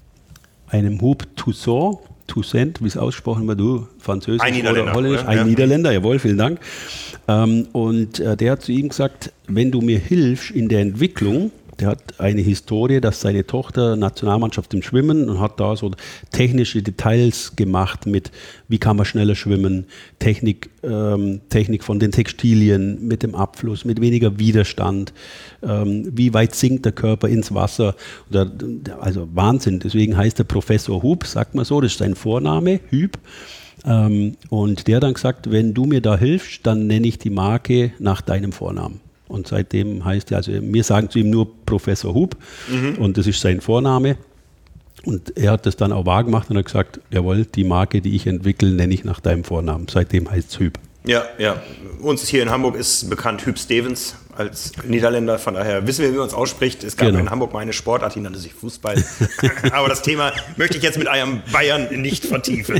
einem Hoop Toussaint, Toussaint, wie es ausgesprochen wird, du, Französisch ein Niederländer, oder Holländisch, oder? ein Ja. Niederländer, jawohl, vielen Dank. Ähm, und äh, der hat zu ihm gesagt, wenn du mir hilfst in der Entwicklung, der hat eine Historie, dass seine Tochter Nationalmannschaft im Schwimmen und hat da so technische Details gemacht mit, wie kann man schneller schwimmen, Technik, ähm, Technik von den Textilien, mit dem Abfluss, mit weniger Widerstand, ähm, wie weit sinkt der Körper ins Wasser. Oder, also Wahnsinn, deswegen heißt er Professor Hub, sagt man so, das ist sein Vorname, Hüb. Ähm, und der hat dann gesagt, wenn du mir da hilfst, dann nenne ich die Marke nach deinem Vornamen. Und seitdem heißt er, also wir sagen zu ihm nur Professor Hub mhm. und das ist sein Vorname. Und er hat das dann auch wahr gemacht und hat gesagt, jawohl, die Marke, die ich entwickle, nenne ich nach deinem Vornamen. Seitdem heißt es Hüb. Ja, ja. Uns hier in Hamburg ist bekannt Huub Stevens als Niederländer, von daher wissen wir, wie man es ausspricht. Es gab genau. in Hamburg mal eine Sportart, die nannte sich Fußball. Aber das Thema möchte ich jetzt mit einem Bayern nicht vertiefen.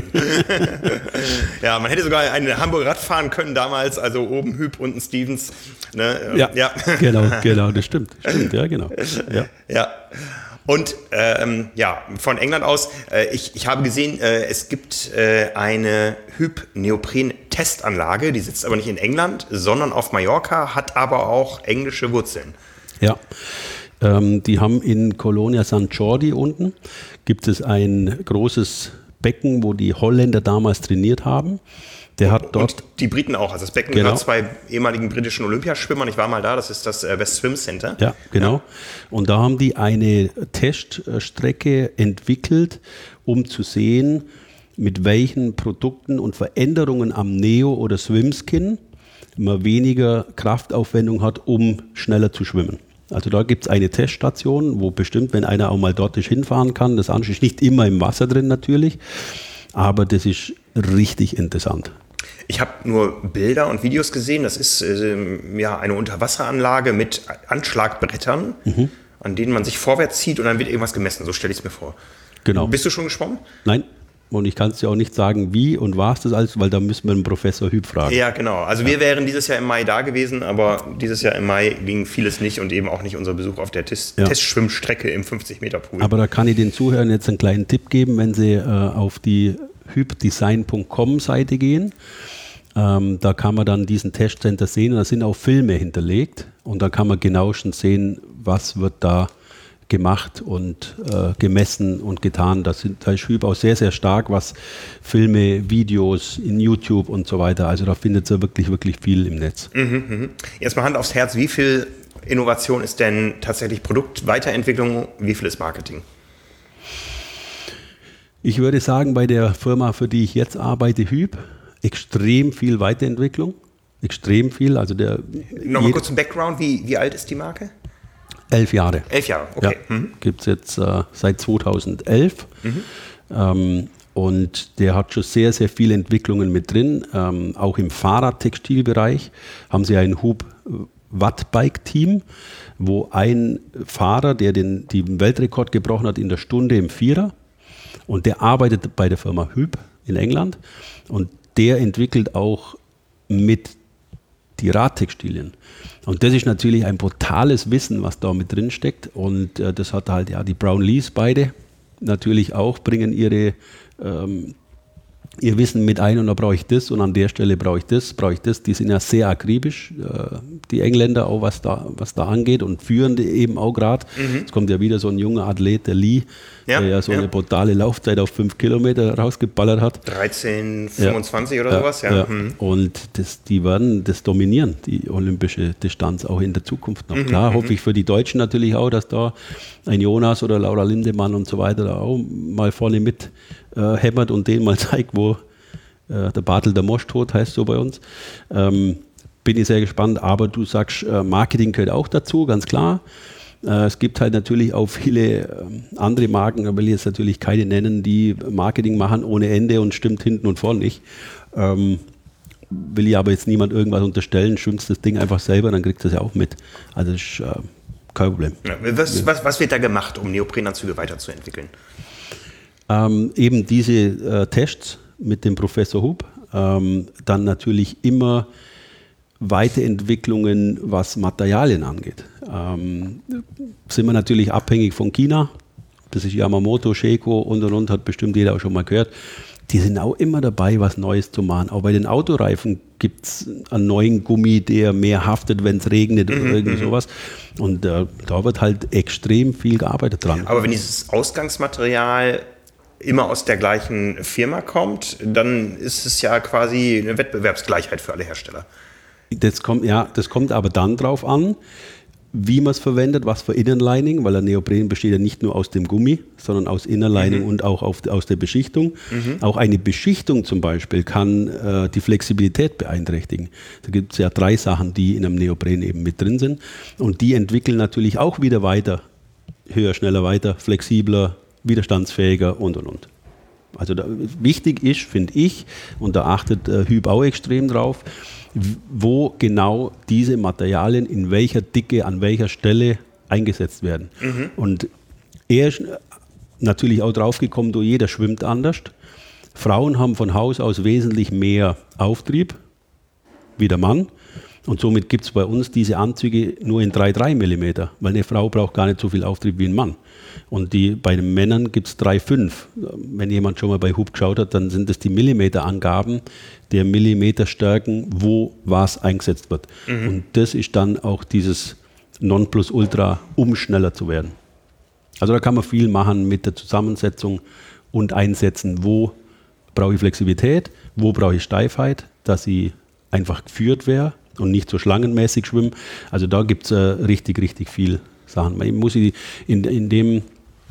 Ja, man hätte sogar eine Hamburg Rad fahren können damals, also oben Huub, unten Stevens. Ne? Ja, ja, genau, genau, das stimmt. Stimmt, ja, genau. Ja. ja. Und ähm, ja, von England aus, äh, ich, ich habe gesehen, äh, es gibt äh, eine Hyp-Neopren-Testanlage, die sitzt aber nicht in England, sondern auf Mallorca, hat aber auch englische Wurzeln. Ja, ähm, die haben in Colonia Sant Jordi unten, gibt es ein großes Becken, wo die Holländer damals trainiert haben. Der hat dort und die Briten auch. Also das Becken genau. gehört zwei ehemaligen britischen Olympiaschwimmern. Ich war mal da, das ist das West Swim Center. Ja, genau. Ja. Und da haben die eine Teststrecke entwickelt, um zu sehen, mit welchen Produkten und Veränderungen am Neo oder Swimskin man weniger Kraftaufwendung hat, um schneller zu schwimmen. Also da gibt es eine Teststation, wo bestimmt, wenn einer auch mal dort hinfahren kann, das andere ist nicht immer im Wasser drin natürlich, aber das ist richtig interessant. Ich habe nur Bilder und Videos gesehen. Das ist ähm, ja eine Unterwasseranlage mit Anschlagbrettern, mhm. an denen man sich vorwärts zieht und dann wird irgendwas gemessen. So stelle ich es mir vor. Genau. Bist du schon geschwommen? Nein. Und ich kann es dir auch nicht sagen, wie und was das alles, weil da müssen wir den Professor Hüb fragen. Ja, genau. Also ja. wir wären dieses Jahr im Mai da gewesen, aber dieses Jahr im Mai ging vieles nicht und eben auch nicht unser Besuch auf der Tes- ja. Testschwimmstrecke im fünfzig Meter Pool. Aber da kann ich den Zuhörern jetzt einen kleinen Tipp geben, wenn sie äh, auf die hübdesign punkt com Seite gehen. Ähm, da kann man dann diesen Testcenter sehen und da sind auch Filme hinterlegt und da kann man genau schon sehen, was wird da gemacht und äh, gemessen und getan. Das sind, da ist Hüb auch sehr, sehr stark, was Filme, Videos in YouTube und so weiter. Also da findet ihr wirklich, wirklich viel im Netz. Mhm, mh. Erstmal Hand aufs Herz, wie viel Innovation ist denn tatsächlich Produktweiterentwicklung, wie viel ist Marketing? Ich würde sagen, bei der Firma, für die ich jetzt arbeite, Hüb, extrem viel Weiterentwicklung. Extrem viel. Also der Nochmal kurz zum Background, wie, wie alt ist die Marke? Elf Jahre. Elf Jahre, okay. Ja, mhm. Gibt es jetzt äh, seit zweitausendelf. Mhm. Ähm, und der hat schon sehr, sehr viele Entwicklungen mit drin. Ähm, auch im Fahrradtextilbereich haben sie ein Hub-Watt-Bike-Team, wo ein Fahrer, der den, den Weltrekord gebrochen hat in der Stunde im Vierer, und der arbeitet bei der Firma Hub in England, und der entwickelt auch mit die Radtextilien. Und das ist natürlich ein brutales Wissen, was da mit drin steckt. Und äh, das hat halt ja die Brownlees beide natürlich auch, bringen ihre ähm, ihr Wissen mit ein, und da brauche ich das und an der Stelle brauche ich das, brauche ich das. Die sind ja sehr akribisch, äh, die Engländer auch, was da, was da angeht, und führende eben auch gerade. Mhm. Jetzt kommt ja wieder so ein junger Athlet, der Lee, ja, der ja so ja. eine brutale Laufzeit auf fünf Kilometer rausgeballert hat. dreizehn fünfundzwanzig ja. oder ja. sowas, ja. ja. Mhm. Und das, die werden das dominieren, die olympische Distanz auch in der Zukunft noch. Mhm. Klar, hoffe ich für die Deutschen natürlich auch, dass da ein Jonas oder Laura Lindemann und so weiter da auch mal vorne mit äh, hämmert und denen mal zeigt, wo äh, der Bartel der Mosch tot heißt so bei uns. Ähm, bin ich sehr gespannt, aber du sagst, äh, Marketing gehört auch dazu, ganz klar. Äh, es gibt halt natürlich auch viele äh, andere Marken, da will ich jetzt natürlich keine nennen, die Marketing machen ohne Ende und stimmt hinten und vorne nicht. Ähm, will ich aber jetzt niemand irgendwas unterstellen, schwimmst das Ding einfach selber, dann kriegst du das ja auch mit. Also das ist äh, kein Problem. Ja, was, was, was wird da gemacht, um Neoprenanzüge weiterzuentwickeln? Ähm, eben diese äh, Tests mit dem Professor Hub, ähm, dann natürlich immer Weiterentwicklungen, was Materialien angeht. Ähm, sind wir natürlich abhängig von China, das ist Yamamoto, Sheiko und und und, hat bestimmt jeder auch schon mal gehört. Die sind auch immer dabei, was Neues zu machen. Auch bei den Autoreifen gibt es einen neuen Gummi, der mehr haftet, wenn es regnet oder irgend sowas. Und äh, da wird halt extrem viel gearbeitet dran. Aber wenn dieses Ausgangsmaterial immer aus der gleichen Firma kommt, dann ist es ja quasi eine Wettbewerbsgleichheit für alle Hersteller. Das kommt, ja, das kommt aber dann drauf an, wie man es verwendet, was für Innenlining, weil ein Neopren besteht ja nicht nur aus dem Gummi, sondern aus Innerlining mhm. und auch auf, aus der Beschichtung. Mhm. Auch eine Beschichtung zum Beispiel kann äh, die Flexibilität beeinträchtigen. Da gibt es ja drei Sachen, die in einem Neopren eben mit drin sind, und die entwickeln natürlich auch wieder weiter, höher, schneller, weiter, flexibler, widerstandsfähiger und und und. Also da, wichtig ist, finde ich, und da achtet äh, Hub auch extrem drauf, wo genau diese Materialien in welcher Dicke, an welcher Stelle eingesetzt werden. Mhm. Und er ist natürlich auch drauf gekommen, du, jeder schwimmt anders. Frauen haben von Haus aus wesentlich mehr Auftrieb wie der Mann. Und somit gibt es bei uns diese Anzüge nur in drei Komma drei Millimeter, weil eine Frau braucht gar nicht so viel Auftrieb wie ein Mann. Und die, bei den Männern gibt es drei Komma fünf. Wenn jemand schon mal bei Hub geschaut hat, dann sind das die Millimeterangaben der Millimeterstärken, wo was eingesetzt wird. Mhm. Und das ist dann auch dieses Nonplusultra, um schneller zu werden. Also da kann man viel machen mit der Zusammensetzung und Einsetzen, wo brauche ich Flexibilität, wo brauche ich Steifheit, dass sie einfach geführt wäre und nicht so schlangenmäßig schwimmen. Also da gibt es äh, richtig, richtig viel Sachen. Man muss in, in dem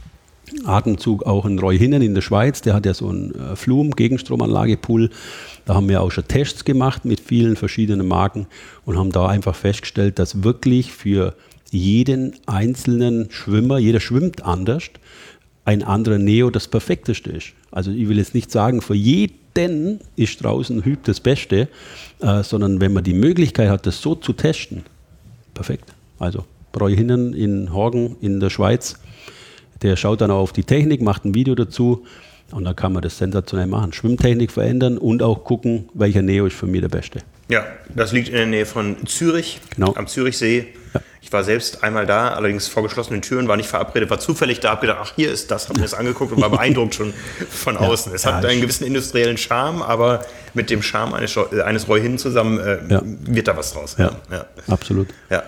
Atemzug auch einen Roy Hinnen in der Schweiz, der hat ja so einen äh, Flum, Gegenstromanlage-Pool. Da haben wir auch schon Tests gemacht mit vielen verschiedenen Marken und haben da einfach festgestellt, dass wirklich für jeden einzelnen Schwimmer, jeder schwimmt anders, ein anderer Neo das perfekteste ist. Also ich will jetzt nicht sagen, für jeden ist draußen Hub das Beste, äh, sondern wenn man die Möglichkeit hat, das so zu testen, perfekt. Also Roy Hinnen in Horgen in der Schweiz, der schaut dann auch auf die Technik, macht ein Video dazu und dann kann man das sensationell machen. Schwimmtechnik verändern und auch gucken, welcher Neo ist für mich der beste. Ja, das liegt in der Nähe von Zürich, genau. Am Zürichsee. Ja. Ich war selbst einmal da, allerdings vor geschlossenen Türen, war nicht verabredet, war zufällig da, habe gedacht, ach, hier ist das, habe mir das angeguckt und war beeindruckt schon von ja, außen. Es ja, hat einen gewissen industriellen Charme, aber mit dem Charme eines, eines Roy Hinnen zusammen äh, ja. wird da was draus. Ja, ja. Absolut. Ja.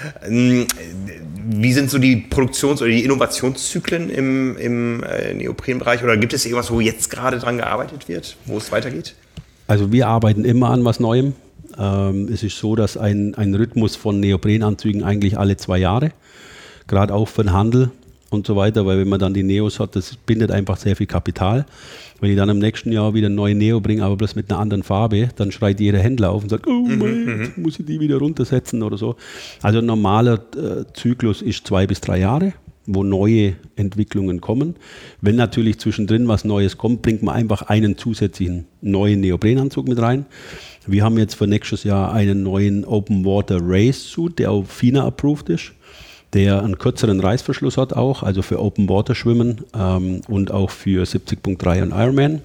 Wie sind so die Produktions- oder die Innovationszyklen im, im äh, Neoprenbereich? Oder gibt es irgendwas, wo jetzt gerade dran gearbeitet wird, wo es weitergeht? Also wir arbeiten immer an was Neuem. Ähm, es ist so, dass ein, ein Rhythmus von Neoprenanzügen eigentlich alle zwei Jahre, gerade auch für den Handel und so weiter, weil wenn man dann die Neos hat, das bindet einfach sehr viel Kapital. Wenn ich dann im nächsten Jahr wieder einen neuen Neo bringe, aber bloß mit einer anderen Farbe, dann schreit jeder Händler auf und sagt, oh mein, jetzt muss ich die wieder runtersetzen oder so. Also ein normaler äh, Zyklus ist zwei bis drei Jahre, wo neue Entwicklungen kommen. Wenn natürlich zwischendrin was Neues kommt, bringt man einfach einen zusätzlichen neuen Neoprenanzug mit rein. Wir haben jetzt für nächstes Jahr einen neuen Open Water Race Suit, der auch F I N A approved ist, der einen kürzeren Reißverschluss hat auch, also für Open Water Schwimmen ähm, und auch für siebzig Punkt drei und Ironman.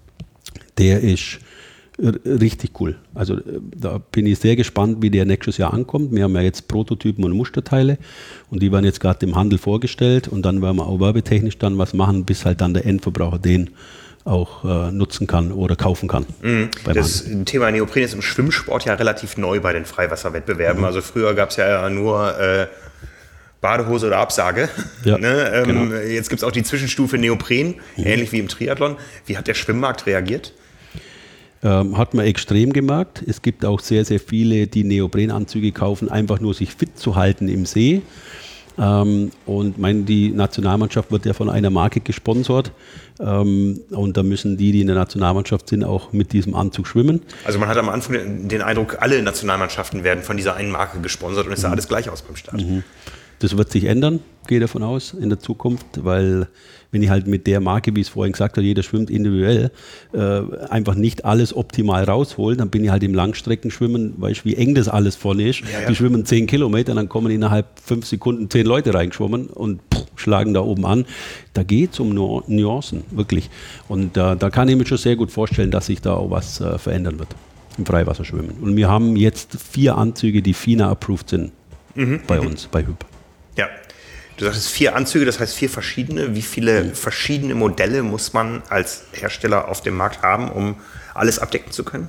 Der ist r- richtig cool. Also äh, da bin ich sehr gespannt, wie der nächstes Jahr ankommt. Wir haben ja jetzt Prototypen und Musterteile und die werden jetzt gerade im Handel vorgestellt und dann werden wir auch werbetechnisch dann was machen, bis halt dann der Endverbraucher den auch äh, nutzen kann oder kaufen kann. Mhm. Das Handel. Thema Neopren ist im Schwimmsport ja relativ neu bei den Freiwasserwettbewerben. Mhm. Also früher gab es ja nur äh, Badehose oder Absage. Ja, ne? ähm, genau. Jetzt gibt es auch die Zwischenstufe Neopren, mhm. ähnlich wie im Triathlon. Wie hat der Schwimmmarkt reagiert? Ähm, hat man extrem gemerkt. Es gibt auch sehr, sehr viele, die Neoprenanzüge kaufen, einfach nur sich fit zu halten im See. Ähm, und mein, die Nationalmannschaft wird ja von einer Marke gesponsert. Ähm, und da müssen die, die in der Nationalmannschaft sind, auch mit diesem Anzug schwimmen. Also man hat am Anfang den Eindruck, alle Nationalmannschaften werden von dieser einen Marke gesponsert und es sah mhm. alles gleich aus beim Start. Mhm. Das wird sich ändern, gehe davon aus, in der Zukunft, weil wenn ich halt mit der Marke, wie ich es vorhin gesagt habe, jeder schwimmt individuell, äh, einfach nicht alles optimal rausholen, dann bin ich halt im Langstreckenschwimmen, weißt du, wie eng das alles vorne ist. Ja, ja. Die schwimmen zehn Kilometer, dann kommen innerhalb fünf Sekunden zehn Leute reingeschwommen und pff, schlagen da oben an. Da geht es um Nu- Nuancen, wirklich. Und äh, da kann ich mir schon sehr gut vorstellen, dass sich da auch was äh, verändern wird im Freiwasserschwimmen. Und wir haben jetzt vier Anzüge, die F I N A-approved sind mhm. bei uns, bei H Y P. Ja, du sagtest vier Anzüge, das heißt vier verschiedene. Wie viele mhm. verschiedene Modelle muss man als Hersteller auf dem Markt haben, um alles abdecken zu können?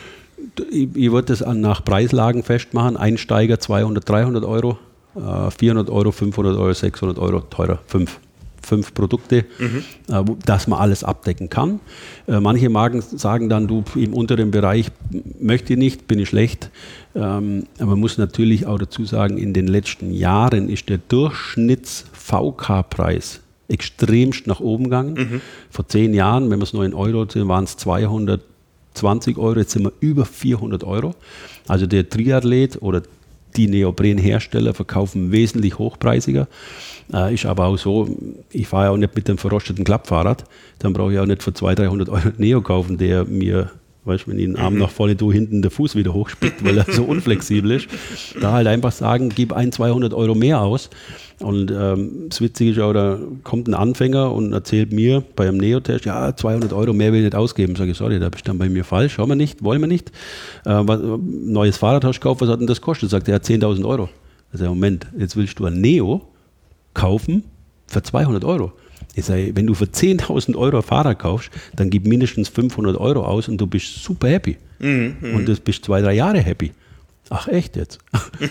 Ich, ich würde das an, nach Preislagen festmachen. Einsteiger zweihundert, dreihundert Euro, äh, vierhundert Euro, fünfhundert Euro, sechshundert Euro, teurer, fünf. Fünf Produkte, mhm. äh, dass man alles abdecken kann. Äh, manche Marken sagen dann, du im unteren Bereich möchte ich nicht, bin ich schlecht. Ähm, aber man muss natürlich auch dazu sagen, in den letzten Jahren ist der Durchschnitts-V K-Preis extremst nach oben gegangen. Mhm. Vor zehn Jahren, wenn wir es nur in Euro sehen, waren es zweihundertzwanzig Euro, jetzt sind wir über vierhundert Euro. Also der Triathlet oder die Neoprenhersteller verkaufen wesentlich hochpreisiger. Äh, ist aber auch so, ich fahre ja auch nicht mit dem verrosteten Klappfahrrad, dann brauche ich auch nicht für zweihundert, dreihundert Euro Neo kaufen, der mir, weißt du, wenn ich den Arm mhm. nach vorne tue, hinten der Fuß wieder hochspickt, weil er so unflexibel ist. Da halt einfach sagen, gib ein, zweihundert Euro mehr aus. Und ähm, das Witzige ist auch, da kommt ein Anfänger und erzählt mir bei einem Neo-Test, ja, zweihundert Euro mehr will ich nicht ausgeben. Sage ich, sorry, da bist du dann bei mir falsch, schauen wir nicht, wollen wir nicht. Äh, was, neues Fahrrad hast du gekauft, was hat denn das gekostet? Sagt er, ja, zehntausend Euro. Also Moment, jetzt willst du ein Neo kaufen für zweihundert Euro. Ich sage, wenn du für zehntausend Euro ein Fahrrad kaufst, dann gib mindestens fünfhundert Euro aus und du bist super happy. Mhm, und du bist zwei, drei Jahre happy. Ach echt jetzt?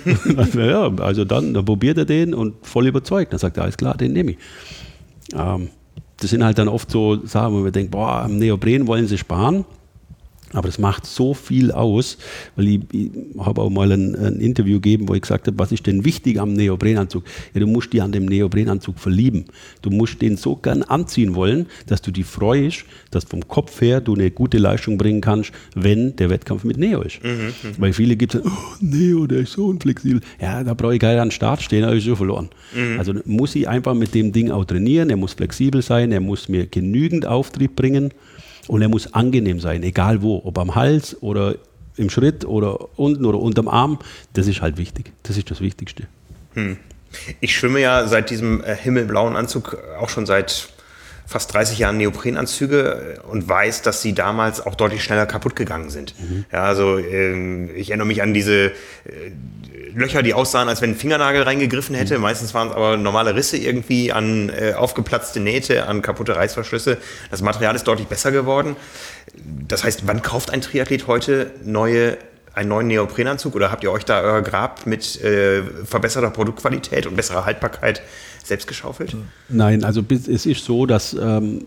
Ja, also dann, dann probiert er den und voll überzeugt. Dann sagt er, alles klar, den nehme ich. Ähm, das sind halt dann oft so Sachen, wo wir denken, boah, am Neopren wollen sie sparen. Aber das macht so viel aus, weil ich, ich habe auch mal ein, ein Interview gegeben, wo ich gesagt habe, was ist denn wichtig am Neoprenanzug? Ja, du musst dich an dem Neoprenanzug verlieben. Du musst den so gern anziehen wollen, dass du dich freust, dass vom Kopf her du eine gute Leistung bringen kannst, wenn der Wettkampf mit Neo ist. Mhm, mh. Weil viele gibt es, oh, Neo, der ist so unflexibel. Ja, da brauche ich gar nicht an den Start stehen, da habe ich schon verloren. Mhm. Also muss ich einfach mit dem Ding auch trainieren, er muss flexibel sein, er muss mir genügend Auftrieb bringen. Und er muss angenehm sein, egal wo, ob am Hals oder im Schritt oder unten oder unterm Arm. Das ist halt wichtig. Das ist das Wichtigste. Hm. Ich schwimme ja seit diesem äh, himmelblauen Anzug auch schon seit fast dreißig Jahren Neoprenanzüge und weiß, dass sie damals auch deutlich schneller kaputt gegangen sind. Mhm. Ja, also ähm, ich erinnere mich an diese äh, Löcher, die aussahen, als wenn ein Fingernagel reingegriffen hätte. Mhm. Meistens waren es aber normale Risse irgendwie an äh, aufgeplatzte Nähte, an kaputte Reißverschlüsse. Das Material ist deutlich besser geworden. Das heißt, wann kauft ein Triathlet heute neue, einen neuen Neoprenanzug oder habt ihr euch da euer Grab mit äh, verbesserter Produktqualität und besserer Haltbarkeit selbst geschaufelt? Nein, also es ist so, dass ähm,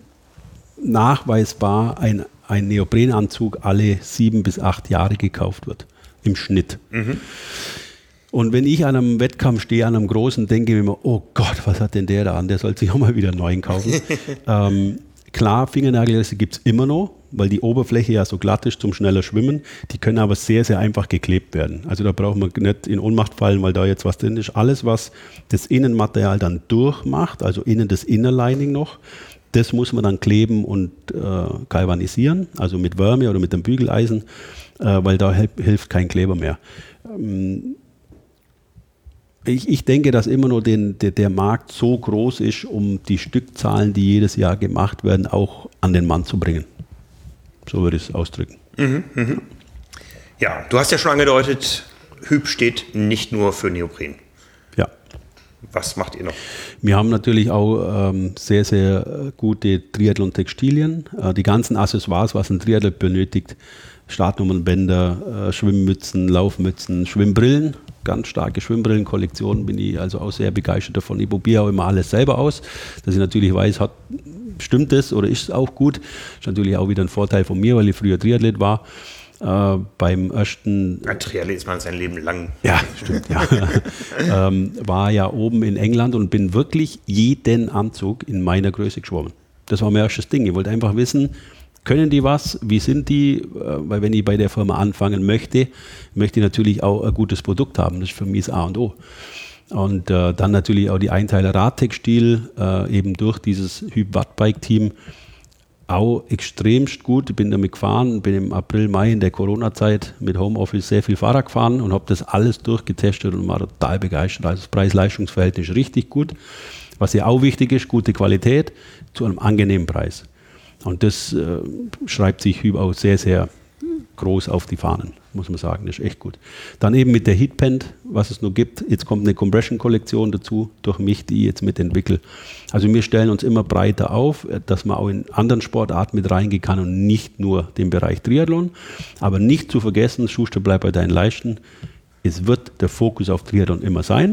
nachweisbar ein, ein Neoprenanzug alle sieben bis acht Jahre gekauft wird, im Schnitt. Mhm. Und wenn ich an einem Wettkampf stehe, an einem großen, denke ich mir immer, oh Gott, was hat denn der da an? Der sollte sich auch mal wieder einen neuen kaufen. ähm, klar, Fingernagelliste gibt es immer noch, weil die Oberfläche ja so glatt ist zum schneller Schwimmen. Die können aber sehr, sehr einfach geklebt werden. Also da braucht man nicht in Ohnmacht fallen, weil da jetzt was drin ist. Alles, was das Innenmaterial dann durchmacht, also innen das Innerlining noch, das muss man dann kleben und äh, galvanisieren, also mit Wärme oder mit dem Bügeleisen, äh, weil da helf, hilft kein Kleber mehr. Ähm, Ich, ich denke, dass immer noch den, der, der Markt so groß ist, um die Stückzahlen, die jedes Jahr gemacht werden, auch an den Mann zu bringen. So würde ich es ausdrücken. Mhm, mhm. Ja, du hast ja schon angedeutet, Hyp steht nicht nur für Neopren. Ja. Was macht ihr noch? Wir haben natürlich auch ähm, sehr, sehr gute Triathlon-Textilien. Äh, die ganzen Accessoires, was ein Triathlon benötigt, Startnummernbänder, äh, Schwimmmützen, Laufmützen, Schwimmbrillen. Ganz starke Schwimmbrillenkollektion, bin ich also auch sehr begeistert davon. Ich probiere auch immer alles selber aus, dass ich natürlich weiß, hat, stimmt das oder ist es auch gut. Das ist natürlich auch wieder ein Vorteil von mir, weil ich früher Triathlet war. Äh, beim ersten... Ein Triathlet ist man sein Leben lang. Ja, stimmt, ja. ähm, war ja oben in England und bin wirklich jeden Anzug in meiner Größe geschwommen. Das war mein erstes Ding. Ich wollte einfach wissen, können die was? Wie sind die? Weil wenn ich bei der Firma anfangen möchte, möchte ich natürlich auch ein gutes Produkt haben. Das ist für mich das A und O. Und äh, dann natürlich auch die Einteiler Radtextil, äh, eben durch dieses Hyp-Wattbike-Team auch extremst gut. Ich bin damit gefahren, bin im April, Mai in der Corona-Zeit mit Homeoffice sehr viel Fahrrad gefahren und habe das alles durchgetestet und war total begeistert. Also das Preis-Leistungs-Verhältnis ist richtig gut. Was ja auch wichtig ist, gute Qualität zu einem angenehmen Preis. Und das äh, schreibt sich Hyp auch sehr, sehr groß auf die Fahnen, muss man sagen. Das ist echt gut. Dann eben mit der Heatpant, was es nur gibt. Jetzt kommt eine Compression-Kollektion dazu, durch mich, die ich jetzt mitentwickle. Also wir stellen uns immer breiter auf, dass man auch in anderen Sportarten mit reingehen kann und nicht nur den Bereich Triathlon. Aber nicht zu vergessen, Schuster, bleib bei deinen Leisten. Es wird der Fokus auf Triathlon immer sein.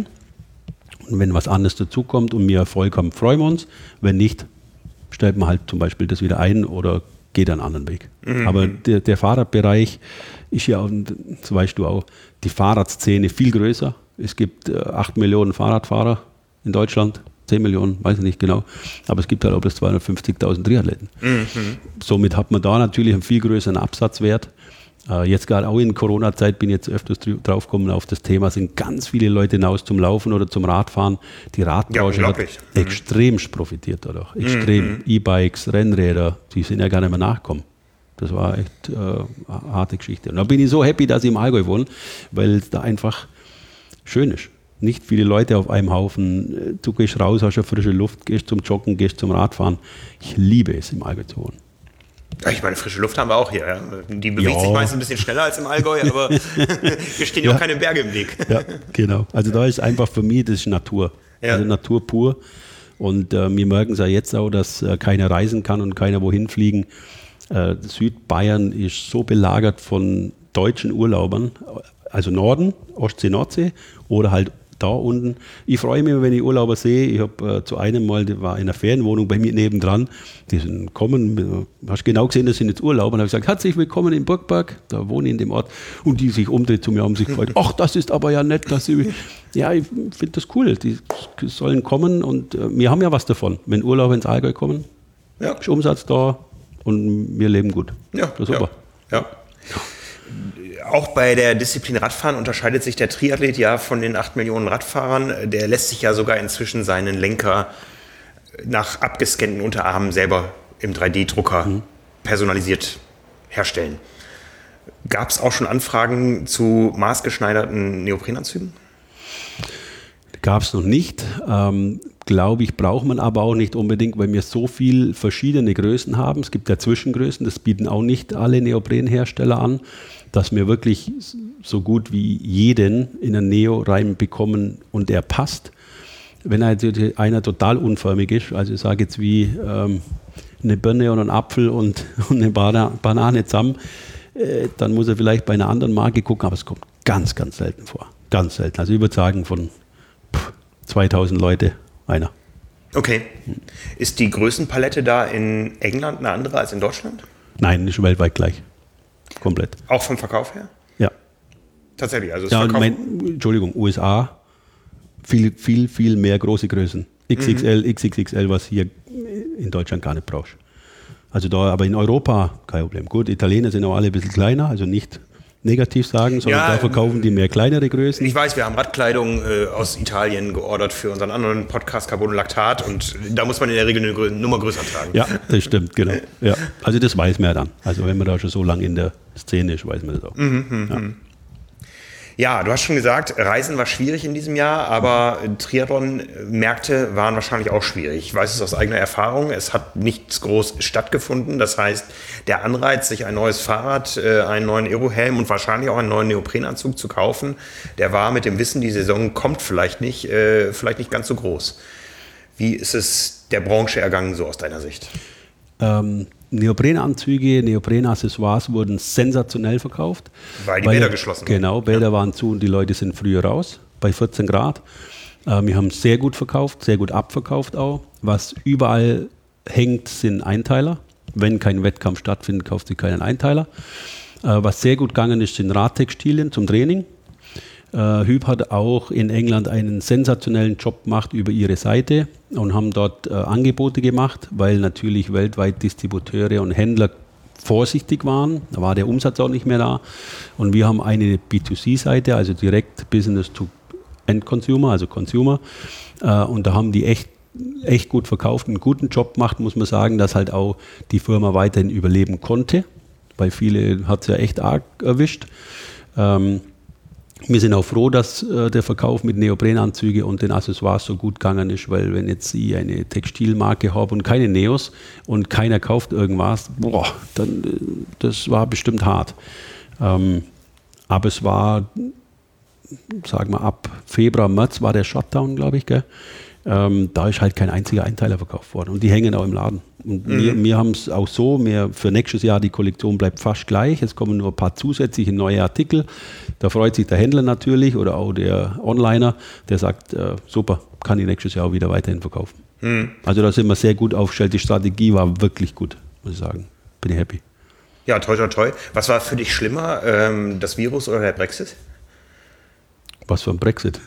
Und wenn was anderes dazukommt und wir Erfolg haben, freuen wir uns. Wenn nicht, stellt man halt zum Beispiel das wieder ein oder geht einen anderen Weg. Mhm. Aber der, der Fahrradbereich ist ja, das weißt du auch, die Fahrradszene viel größer. Es gibt äh, acht Millionen Fahrradfahrer in Deutschland, zehn Millionen, weiß ich nicht genau. Aber es gibt halt auch bis zweihundertfünfzigtausend Triathleten. Mhm. Somit hat man da natürlich einen viel größeren Absatzwert. Äh, jetzt gerade auch in Corona-Zeit bin ich jetzt öfters drauf gekommen auf das Thema, sind ganz viele Leute hinaus zum Laufen oder zum Radfahren. Die Radbranche ja, hat mhm. extremst profitiert dadurch. Extrem. Mhm. E-Bikes, Rennräder, die sind ja gar nicht mehr nachgekommen. Das war echt äh, eine harte Geschichte. Und da bin ich so happy, dass ich im Allgäu wohne, weil es da einfach schön ist. Nicht viele Leute auf einem Haufen. Du gehst raus, hast eine frische Luft, gehst zum Joggen, gehst zum Radfahren. Ich liebe es, im Allgäu zu wohnen. Ja, ich meine, frische Luft haben wir auch hier. Ja. Die bewegt ja. sich meistens ein bisschen schneller als im Allgäu, aber hier stehen ja auch keine Berge im Weg. Ja, genau. Also da ist einfach für mich, das ist Natur. Ja. Also Natur pur. Und äh, wir merken es ja jetzt auch, dass äh, keiner reisen kann und keiner wohin fliegen. Äh, Südbayern ist so belagert von deutschen Urlaubern, also Norden, Ostsee, Nordsee oder halt da unten. Ich freue mich, wenn ich Urlauber sehe. Ich habe äh, zu einem Mal, der war in einer Ferienwohnung bei mir nebendran, die sind kommen, hast genau gesehen, das sind jetzt Urlauber. Und habe gesagt, herzlich willkommen in Burgberg, da wohne ich in dem Ort. Und die sich umdreht zu mir, haben sich gefreut, ach, das ist aber ja nett, dass sie, ja, ich finde das cool, die sollen kommen und äh, wir haben ja was davon, wenn Urlauber ins Allgäu kommen, ja. ist Umsatz da und wir leben gut. Ja, das ist super. Ja. ja. Auch bei der Disziplin Radfahren unterscheidet sich der Triathlet ja von den acht Millionen Radfahrern. Der lässt sich ja sogar inzwischen seinen Lenker nach abgescannten Unterarmen selber im drei D Drucker mhm. personalisiert herstellen. Gab es auch schon Anfragen zu maßgeschneiderten Neoprenanzügen? Gab es noch nicht. Ähm, Glaube ich, braucht man aber auch nicht unbedingt, weil wir so viele verschiedene Größen haben. Es gibt ja Zwischengrößen, das bieten auch nicht alle Neoprenhersteller an, dass wir wirklich so gut wie jeden in einen Neo reinbekommen und der passt. Wenn einer total unförmig ist, also ich sage jetzt wie ähm, eine Birne und ein Apfel und, und eine Banane zusammen, äh, dann muss er vielleicht bei einer anderen Marke gucken, aber es kommt ganz, ganz selten vor. Ganz selten. Also ich würde sagen von pff, zweitausend Leute einer. Okay. Ist die Größenpalette da in England eine andere als in Deutschland? Nein, ist weltweit gleich. Komplett. Auch vom Verkauf her? Ja. Tatsächlich, also es ja, verkauft... mein, Entschuldigung, U S A, viel, viel, viel mehr große Größen. X X L, mhm. X X X L, was hier in Deutschland gar nicht brauchst. Also da, aber in Europa kein Problem. Gut, Italiener sind auch alle ein bisschen kleiner, also nicht negativ sagen, sondern ja, da verkaufen die mehr kleinere Größen. Ich weiß, wir haben Radkleidung äh, aus Italien geordert für unseren anderen Podcast Carbon Lactat und da muss man in der Regel eine Grö- Nummer größer tragen. Ja, das stimmt, genau. Ja. Also das weiß man ja dann. Also wenn man da schon so lange in der Szene ist, weiß man das auch. Mhm, ja. Ja, du hast schon gesagt, Reisen war schwierig in diesem Jahr, aber Triathlon-Märkte waren wahrscheinlich auch schwierig. Ich weiß es aus eigener Erfahrung, es hat nichts groß stattgefunden. Das heißt, der Anreiz, sich ein neues Fahrrad, einen neuen Aerohelm und wahrscheinlich auch einen neuen Neoprenanzug zu kaufen, der war mit dem Wissen, die Saison kommt vielleicht nicht, vielleicht nicht ganz so groß. Wie ist es der Branche ergangen, so aus deiner Sicht? Ähm, Neoprenanzüge, Neoprenaccessoires wurden sensationell verkauft. Weil die weil, Bäder geschlossen waren. Genau, Bäder ja. waren zu und die Leute sind früher raus, bei vierzehn Grad. Äh, wir haben sehr gut verkauft, sehr gut abverkauft auch. Was überall hängt, sind Einteiler. Wenn kein Wettkampf stattfindet, kauft sich keinen Einteiler. Äh, was sehr gut gegangen ist, sind Radtextilien zum Training. Äh, Hüb hat auch in England einen sensationellen Job gemacht über ihre Seite und haben dort äh, Angebote gemacht, weil natürlich weltweit Distributeure und Händler vorsichtig waren. Da war der Umsatz auch nicht mehr da. Und wir haben eine B zwei C-Seite, also direkt Business to End Consumer, also Consumer. Äh, und da haben die echt, echt gut verkauft, einen guten Job gemacht, muss man sagen, dass halt auch die Firma weiterhin überleben konnte, weil viele hat es ja echt arg erwischt. Ähm, Wir sind auch froh, dass äh, der Verkauf mit Neoprenanzüge und den Accessoires so gut gegangen ist, weil wenn jetzt ich eine Textilmarke habe und keine Neos und keiner kauft irgendwas, boah, dann äh, das war bestimmt hart. Ähm, aber es war, sagen wir ab Februar, März war der Shutdown, glaube ich, gell? Ähm, da ist halt kein einziger Einteiler verkauft worden und die hängen auch im Laden. Und mhm. wir, wir haben es auch so, wir, für nächstes Jahr die Kollektion bleibt fast gleich, es kommen nur ein paar zusätzliche neue Artikel. Da freut sich der Händler natürlich oder auch der Onliner, der sagt, äh, super, kann ich nächstes Jahr auch wieder weiterhin verkaufen. Mhm. Also da sind wir sehr gut aufgestellt, die Strategie war wirklich gut, muss ich sagen, bin ich happy. Ja, toi, toi, toi. Was war für dich schlimmer, ähm, das Virus oder der Brexit? Was für ein Brexit.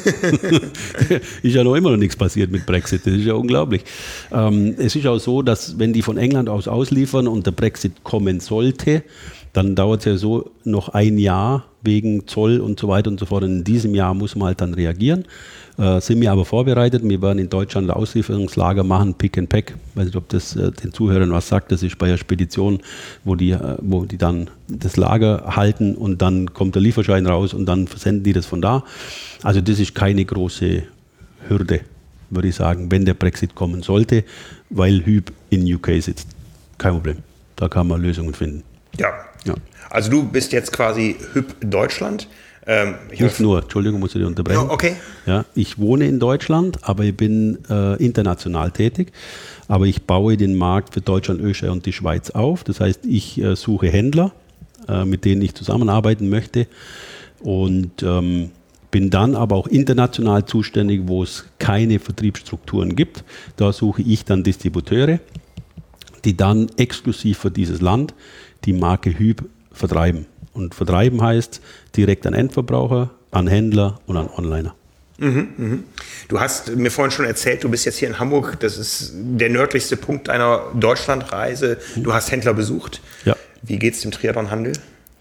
Ist ja noch immer noch nichts passiert mit Brexit, das ist ja unglaublich. Ähm, es ist auch so, dass wenn die von England aus ausliefern und der Brexit kommen sollte, dann dauert es ja so noch ein Jahr wegen Zoll und so weiter und so fort. Und in diesem Jahr muss man halt dann reagieren. Äh, sind wir aber vorbereitet. Wir werden in Deutschland ein Auslieferungslager machen, Pick and Pack. Ich weiß nicht, ob das äh, den Zuhörern was sagt. Das ist bei der Spedition, wo die, äh, wo die dann das Lager halten und dann kommt der Lieferschein raus und dann versenden die das von da. Also das ist keine große Hürde, würde ich sagen, wenn der Brexit kommen sollte, weil Hüb in U K sitzt. Kein Problem. Da kann man Lösungen finden. Ja. ja. Also du bist jetzt quasi Hüb Deutschland. Ähm, Nicht nur, Entschuldigung, muss ich dir unterbrechen. Ja, okay. Ja, ich wohne in Deutschland, aber ich bin äh, international tätig. Aber ich baue den Markt für Deutschland, Österreich und die Schweiz auf. Das heißt, ich äh, suche Händler, äh, mit denen ich zusammenarbeiten möchte. Und ähm, bin dann aber auch international zuständig, wo es keine Vertriebsstrukturen gibt. Da suche ich dann Distributeure, die dann exklusiv für dieses Land die Marke Hüb vertreiben. Und vertreiben heißt direkt an Endverbraucher, an Händler und an Onliner. Mhm, mh. Du hast mir vorhin schon erzählt, du bist jetzt hier in Hamburg, das ist der nördlichste Punkt deiner Deutschlandreise. Du hast Händler besucht. Ja. Wie geht es dem Triathlon-Handel?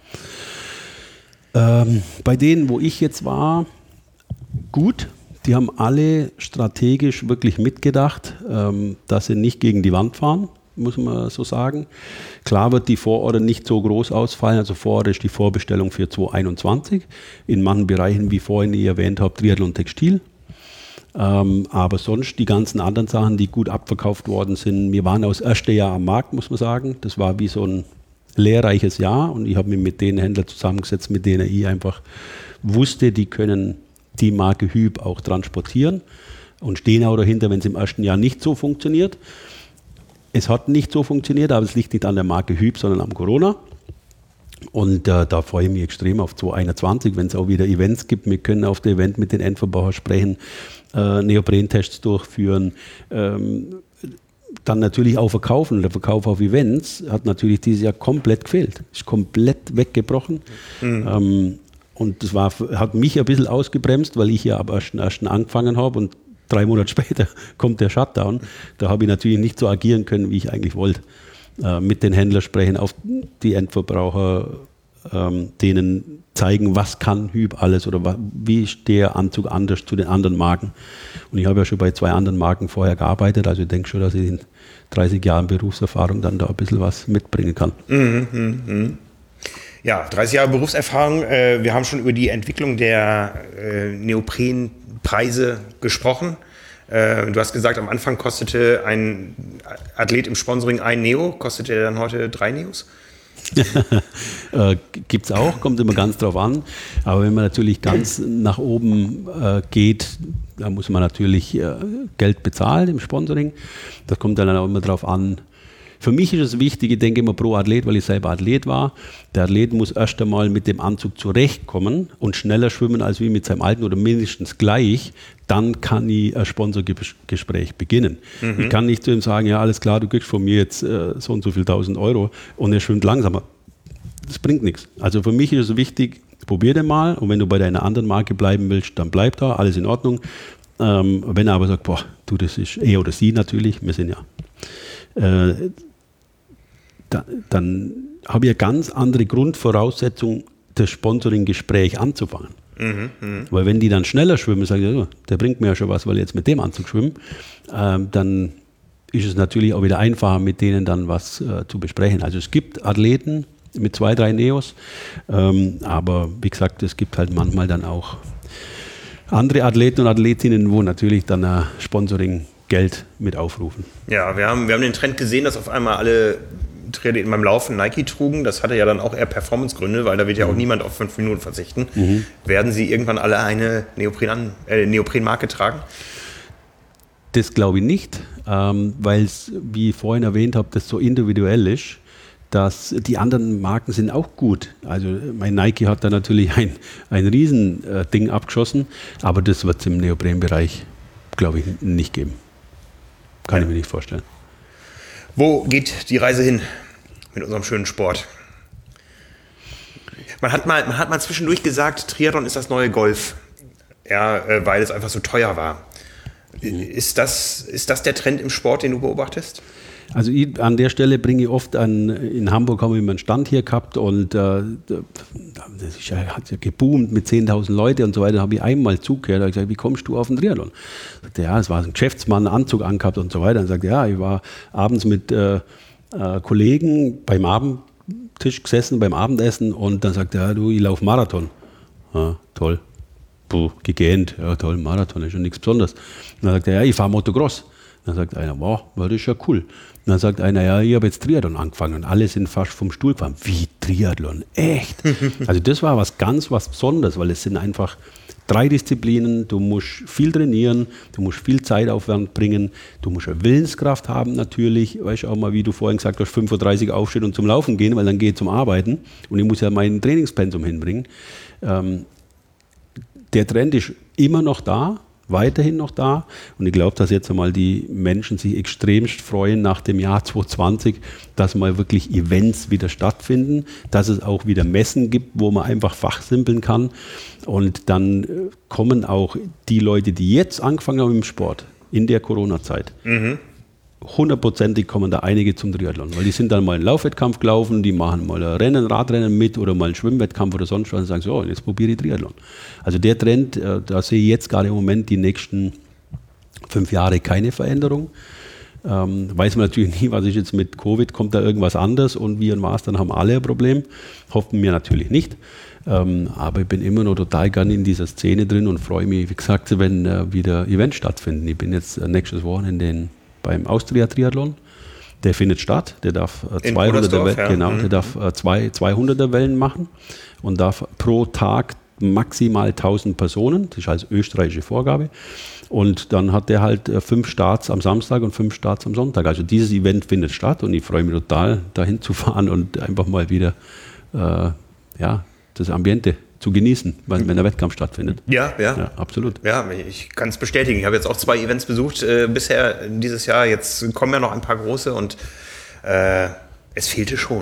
Ähm, bei denen, wo ich jetzt war, gut. Die haben alle strategisch wirklich mitgedacht, ähm, dass sie nicht gegen die Wand fahren, muss man so sagen. Klar wird die Vororder nicht so groß ausfallen, also Vororder ist die Vorbestellung für zwanzig einundzwanzig. In manchen Bereichen, wie vorhin ich erwähnt habe, Triathlon Textil. Ähm, aber sonst die ganzen anderen Sachen, die gut abverkauft worden sind. Wir waren aus erste Jahr am Markt, muss man sagen. Das war wie so ein lehrreiches Jahr und ich habe mich mit den Händlern zusammengesetzt, mit denen ich einfach wusste, die können die Marke Hüb auch transportieren und stehen auch dahinter, wenn es im ersten Jahr nicht so funktioniert. Es hat nicht so funktioniert, aber es liegt nicht an der Marke Hüb, sondern am Corona. Und äh, da freue ich mich extrem auf zwanzig einundzwanzig, wenn es auch wieder Events gibt. Wir können auf dem Event mit den Endverbrauchern sprechen, äh, Neoprentests durchführen, ähm, dann natürlich auch verkaufen. Der Verkauf auf Events hat natürlich dieses Jahr komplett gefehlt, ist komplett weggebrochen. Mhm. Ähm, Und das war, hat mich ein bisschen ausgebremst, weil ich ja ab ersten ersten angefangen habe und drei Monate später kommt der Shutdown. Da habe ich natürlich nicht so agieren können, wie ich eigentlich wollte. Äh, mit den Händlern sprechen, auf die Endverbraucher, ähm, denen zeigen, was kann Hüb alles oder wa- wie ist der Anzug anders zu den anderen Marken. Und ich habe ja schon bei zwei anderen Marken vorher gearbeitet, also ich denke schon, dass ich in dreißig Jahren Berufserfahrung dann da ein bisschen was mitbringen kann. Mhm, mhm. Ja, dreißig Jahre Berufserfahrung. Äh, wir haben schon über die Entwicklung der äh, Neoprenpreise gesprochen. Äh, du hast gesagt, am Anfang kostete ein Athlet im Sponsoring ein Neo. Kostet der dann heute drei Neos? äh, Gibt es auch, kommt immer ganz drauf an. Aber wenn man natürlich ganz nach oben äh, geht, da muss man natürlich äh, Geld bezahlen im Sponsoring. Das kommt dann auch immer drauf an. Für mich ist es wichtig, ich denke immer pro Athlet, weil ich selber Athlet war. Der Athlet muss erst einmal mit dem Anzug zurechtkommen und schneller schwimmen als wie mit seinem alten oder mindestens gleich. Dann kann ich ein Sponsorgespräch beginnen. Mhm. Ich kann nicht zu ihm sagen, ja alles klar, du kriegst von mir jetzt äh, so und so viel tausend Euro und er schwimmt langsamer. Das bringt nichts. Also für mich ist es wichtig, probier den mal und wenn du bei deiner anderen Marke bleiben willst, dann bleib da, alles in Ordnung. Ähm, wenn er aber sagt, boah, du, das ist er oder sie natürlich, wir sind ja... Äh, Da, dann habe ich eine ganz andere Grundvoraussetzung, das Sponsoring-Gespräch anzufangen. Mhm, mh. Weil wenn die dann schneller schwimmen, sagen sie, oh, der bringt mir ja schon was, weil ich jetzt mit dem Anzug schwimmen, ähm, dann ist es natürlich auch wieder einfacher, mit denen dann was äh, zu besprechen. Also es gibt Athleten mit zwei, drei Neos, ähm, aber wie gesagt, es gibt halt manchmal dann auch andere Athleten und Athletinnen, wo natürlich dann ein Sponsoring Geld mit aufrufen. Ja, wir haben, wir haben den Trend gesehen, dass auf einmal alle Triathleten beim Laufen Nike trugen. Das hatte ja dann auch eher Performancegründe, weil da wird ja auch mhm. niemand auf fünf Minuten verzichten. Mhm. Werden sie irgendwann alle eine Neopren, äh, Neoprenmarke tragen? Das glaube ich nicht, ähm, weil es, wie ich vorhin erwähnt habe, das so individuell ist, dass die anderen Marken sind auch gut. Also mein Nike hat da natürlich ein, ein Riesending abgeschossen, aber das wird es im Neoprenbereich, glaube ich, nicht geben. Kann ja. ich mir nicht vorstellen. Wo geht die Reise hin mit unserem schönen Sport? Man hat mal, man hat mal zwischendurch gesagt, Triathlon ist das neue Golf, ja, weil es einfach so teuer war. Mhm. Ist das, ist das der Trend im Sport, den du beobachtest? Also ich, an der Stelle bringe ich oft an, in Hamburg haben wir immer einen Stand hier gehabt und äh, das ist ja, hat ja geboomt mit zehntausend Leute und so weiter. Da habe ich einmal zugehört, habe gesagt, wie kommst du auf den Triathlon? Sagte, ja, es war ein Geschäftsmann, einen Anzug angehabt und so weiter. Dann sagte, ja, ich war abends mit äh, äh, Kollegen beim Abendtisch gesessen, beim Abendessen und dann sagte er, ja, du, ich laufe Marathon. Ja, toll. Puh, gegähnt. Ja, toll, Marathon ist schon nichts Besonderes. Dann sagte er, ja, ich fahre Motocross. Dann sagt einer, wow, das ist ja cool. Und dann sagt einer, ja, ich habe jetzt Triathlon angefangen und alle sind fast vom Stuhl gefallen. Wie Triathlon? Echt? Also das war was ganz was Besonderes, weil es sind einfach drei Disziplinen. Du musst viel trainieren, du musst viel Zeitaufwand bringen, du musst eine Willenskraft haben natürlich. Weißt du auch mal, wie du vorhin gesagt hast, fünf Uhr dreißig aufstehen und zum Laufen gehen, weil dann gehe ich zum Arbeiten und ich muss ja mein Trainingspensum hinbringen. Ähm, der Trend ist immer noch da. Weiterhin noch da und ich glaube, dass jetzt einmal die Menschen sich extremst freuen nach dem Jahr zwanzig zwanzig, dass mal wirklich Events wieder stattfinden, dass es auch wieder Messen gibt, wo man einfach fachsimpeln kann und dann kommen auch die Leute, die jetzt angefangen haben im Sport, in der Corona-Zeit, mhm. hundertprozentig kommen da einige zum Triathlon, weil die sind dann mal einen Laufwettkampf gelaufen, die machen mal ein Rennen, Radrennen mit oder mal einen Schwimmwettkampf oder sonst was und sagen so, oh, jetzt probiere ich Triathlon. Also der Trend, da sehe ich jetzt gerade im Moment die nächsten fünf Jahre keine Veränderung. Ähm, weiß man natürlich nie, was ist jetzt mit Covid, kommt da irgendwas anders und wie und was, dann haben alle ein Problem. Hoffen wir natürlich nicht. Ähm, aber ich bin immer noch total gern in dieser Szene drin und freue mich, wie gesagt, wenn äh, wieder Events stattfinden. Ich bin jetzt äh, nächstes Wochenende in beim Austria-Triathlon, der findet statt, der darf äh, zweihunderter Wellen, ja. genau, mhm. der darf äh, zwei, zweihunderter Wellen machen und darf pro Tag maximal tausend Personen, das ist als österreichische Vorgabe und dann hat der halt äh, fünf Starts am Samstag und fünf Starts am Sonntag, also dieses Event findet statt und ich freue mich total, dahin zu fahren und einfach mal wieder äh, ja, das Ambiente zu genießen, wenn, wenn der Wettkampf stattfindet. Ja, ja. Ja, absolut. Ja, ich kann es bestätigen. Ich habe jetzt auch zwei Events besucht äh, bisher dieses Jahr. Jetzt kommen ja noch ein paar große und äh, es fehlte schon.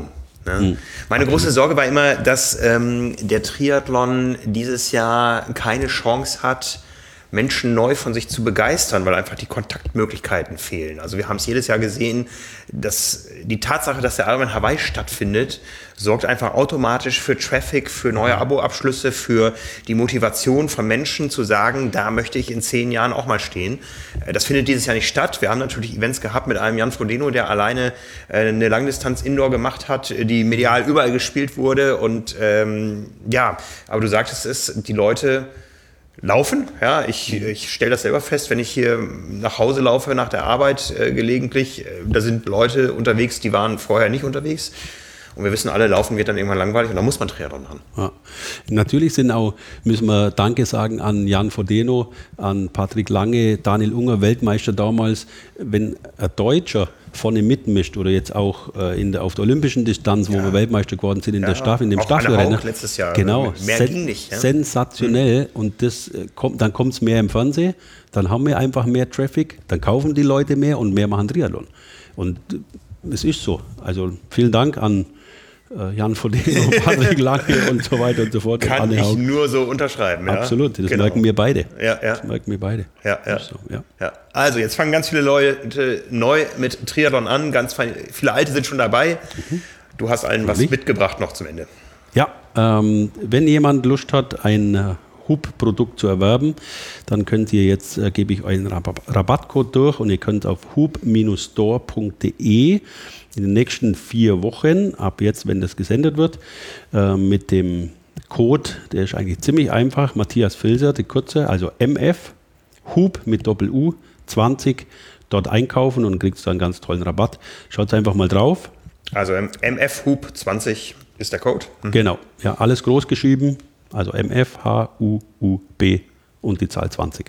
Ne? Mhm. Meine große Sorge war immer, dass ähm, der Triathlon dieses Jahr keine Chance hat, Menschen neu von sich zu begeistern, weil einfach die Kontaktmöglichkeiten fehlen. Also wir haben es jedes Jahr gesehen, dass die Tatsache, dass der Ironman Hawaii stattfindet, sorgt einfach automatisch für Traffic, für neue Abo-Abschlüsse, für die Motivation von Menschen zu sagen, da möchte ich in zehn Jahren auch mal stehen. Das findet dieses Jahr nicht statt. Wir haben natürlich Events gehabt mit einem Jan Frodeno, der alleine eine Langdistanz-Indoor gemacht hat, die medial überall gespielt wurde. Und ähm, ja, aber du sagtest es, die Leute laufen, ja, ich, ich stelle das selber fest, wenn ich hier nach Hause laufe nach der Arbeit äh, gelegentlich, äh, da sind Leute unterwegs, die waren vorher nicht unterwegs und wir wissen alle, laufen wird dann irgendwann langweilig und da muss man Triathlon machen. Ja. Natürlich sind auch, müssen wir Danke sagen an Jan Frodeno, an Patrick Lange, Daniel Unger, Weltmeister damals, wenn ein Deutscher vorne mitmischt oder jetzt auch äh, in der, auf der olympischen Distanz, wo ja. wir Weltmeister geworden sind, in ja, der Staffel, in dem Staffelrennen. Letztes Jahr. Genau, mehr sen- ging nicht. Ja? Sensationell. Mhm. Und das kommt, dann kommt es mehr im Fernsehen, dann haben wir einfach mehr Traffic, dann kaufen die Leute mehr und mehr machen Triathlon. Und es ist so. Also vielen Dank an äh, Jan Frodeno, Patrick Lange und so weiter und so fort. Kann ich Haug. nur so unterschreiben. Ja? Absolut, das genau. merken wir beide. Ja, ja. Das merken wir beide. Ja, ja. So, ja. Ja. Also jetzt fangen ganz viele Leute neu mit Triathlon an, ganz viele Alte sind schon dabei. Mhm. Du hast allen was mitgebracht noch zum Ende. Ja, ähm, wenn jemand Lust hat, ein äh, Hub-Produkt zu erwerben, dann könnt ihr jetzt, äh, gebe ich euch einen Rab- Rabattcode durch und ihr könnt auf hub Bindestrich store Punkt de in den nächsten vier Wochen, ab jetzt, wenn das gesendet wird, äh, mit dem Code, der ist eigentlich ziemlich einfach, Matthias Filser, die kurze, also M F, Hub mit Doppel-U, zwanzig, dort einkaufen und kriegt dann einen ganz tollen Rabatt. Schaut einfach mal drauf. Also M F Hub zwanzig ist der Code. Mhm. Genau, ja, alles groß geschrieben, also M F H U U B und die Zahl zwanzig.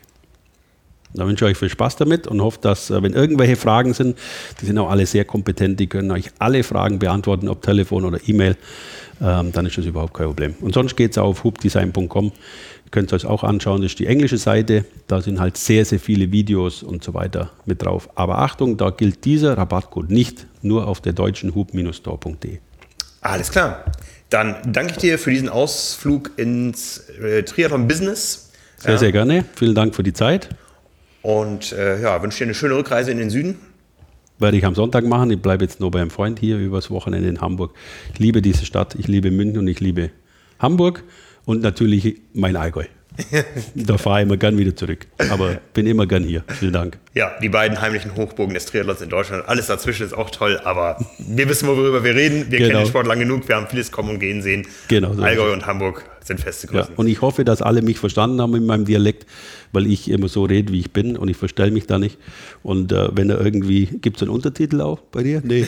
Da wünsche ich euch viel Spaß damit und hoffe, dass, wenn irgendwelche Fragen sind, die sind auch alle sehr kompetent, die können euch alle Fragen beantworten, ob Telefon oder E-Mail, ähm, dann ist das überhaupt kein Problem. Und sonst geht es auf hubdesign Punkt com, ihr könnt es euch auch anschauen, das ist die englische Seite, da sind halt sehr, sehr viele Videos und so weiter mit drauf. Aber Achtung, da gilt dieser Rabattcode nicht, nur auf der deutschen hub Bindestrich store Punkt de. Alles klar. Dann danke ich dir für diesen Ausflug ins äh, Triathlon-Business. Sehr, ja. sehr gerne. Vielen Dank für die Zeit. Und äh, ja, wünsche dir eine schöne Rückreise in den Süden. Werde ich am Sonntag machen. Ich bleibe jetzt nur bei einem Freund hier übers Wochenende in Hamburg. Ich liebe diese Stadt, ich liebe München und ich liebe Hamburg und natürlich mein Allgäu. Da fahre ich immer gern wieder zurück. Aber bin immer gern hier. Vielen Dank. Ja, die beiden heimlichen Hochburgen des Triathlons in Deutschland. Alles dazwischen ist auch toll, aber wir wissen, worüber wir reden. Wir genau. kennen den Sport lang genug. Wir haben vieles kommen und gehen sehen. Genau, so Allgäu und Hamburg sind feste Größen. Ja, und ich hoffe, dass alle mich verstanden haben in meinem Dialekt, weil ich immer so rede, wie ich bin und ich verstelle mich da nicht. Und äh, wenn da irgendwie, gibt es einen Untertitel auch bei dir? Nee.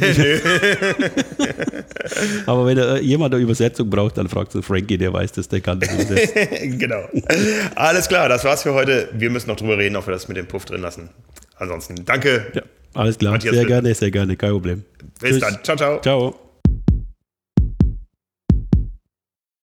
Aber wenn da jemand eine Übersetzung braucht, dann fragt es Frankie, der weiß das, der kann das übersetzen. Genau. Alles klar, das war's für heute. Wir müssen noch drüber reden, ob wir das mit dem Puff drin lassen. Ansonsten, danke. Ja, alles klar, Matthias sehr Bill. gerne, sehr gerne, kein Problem. Bis Tschüss. Dann, ciao, ciao. Ciao.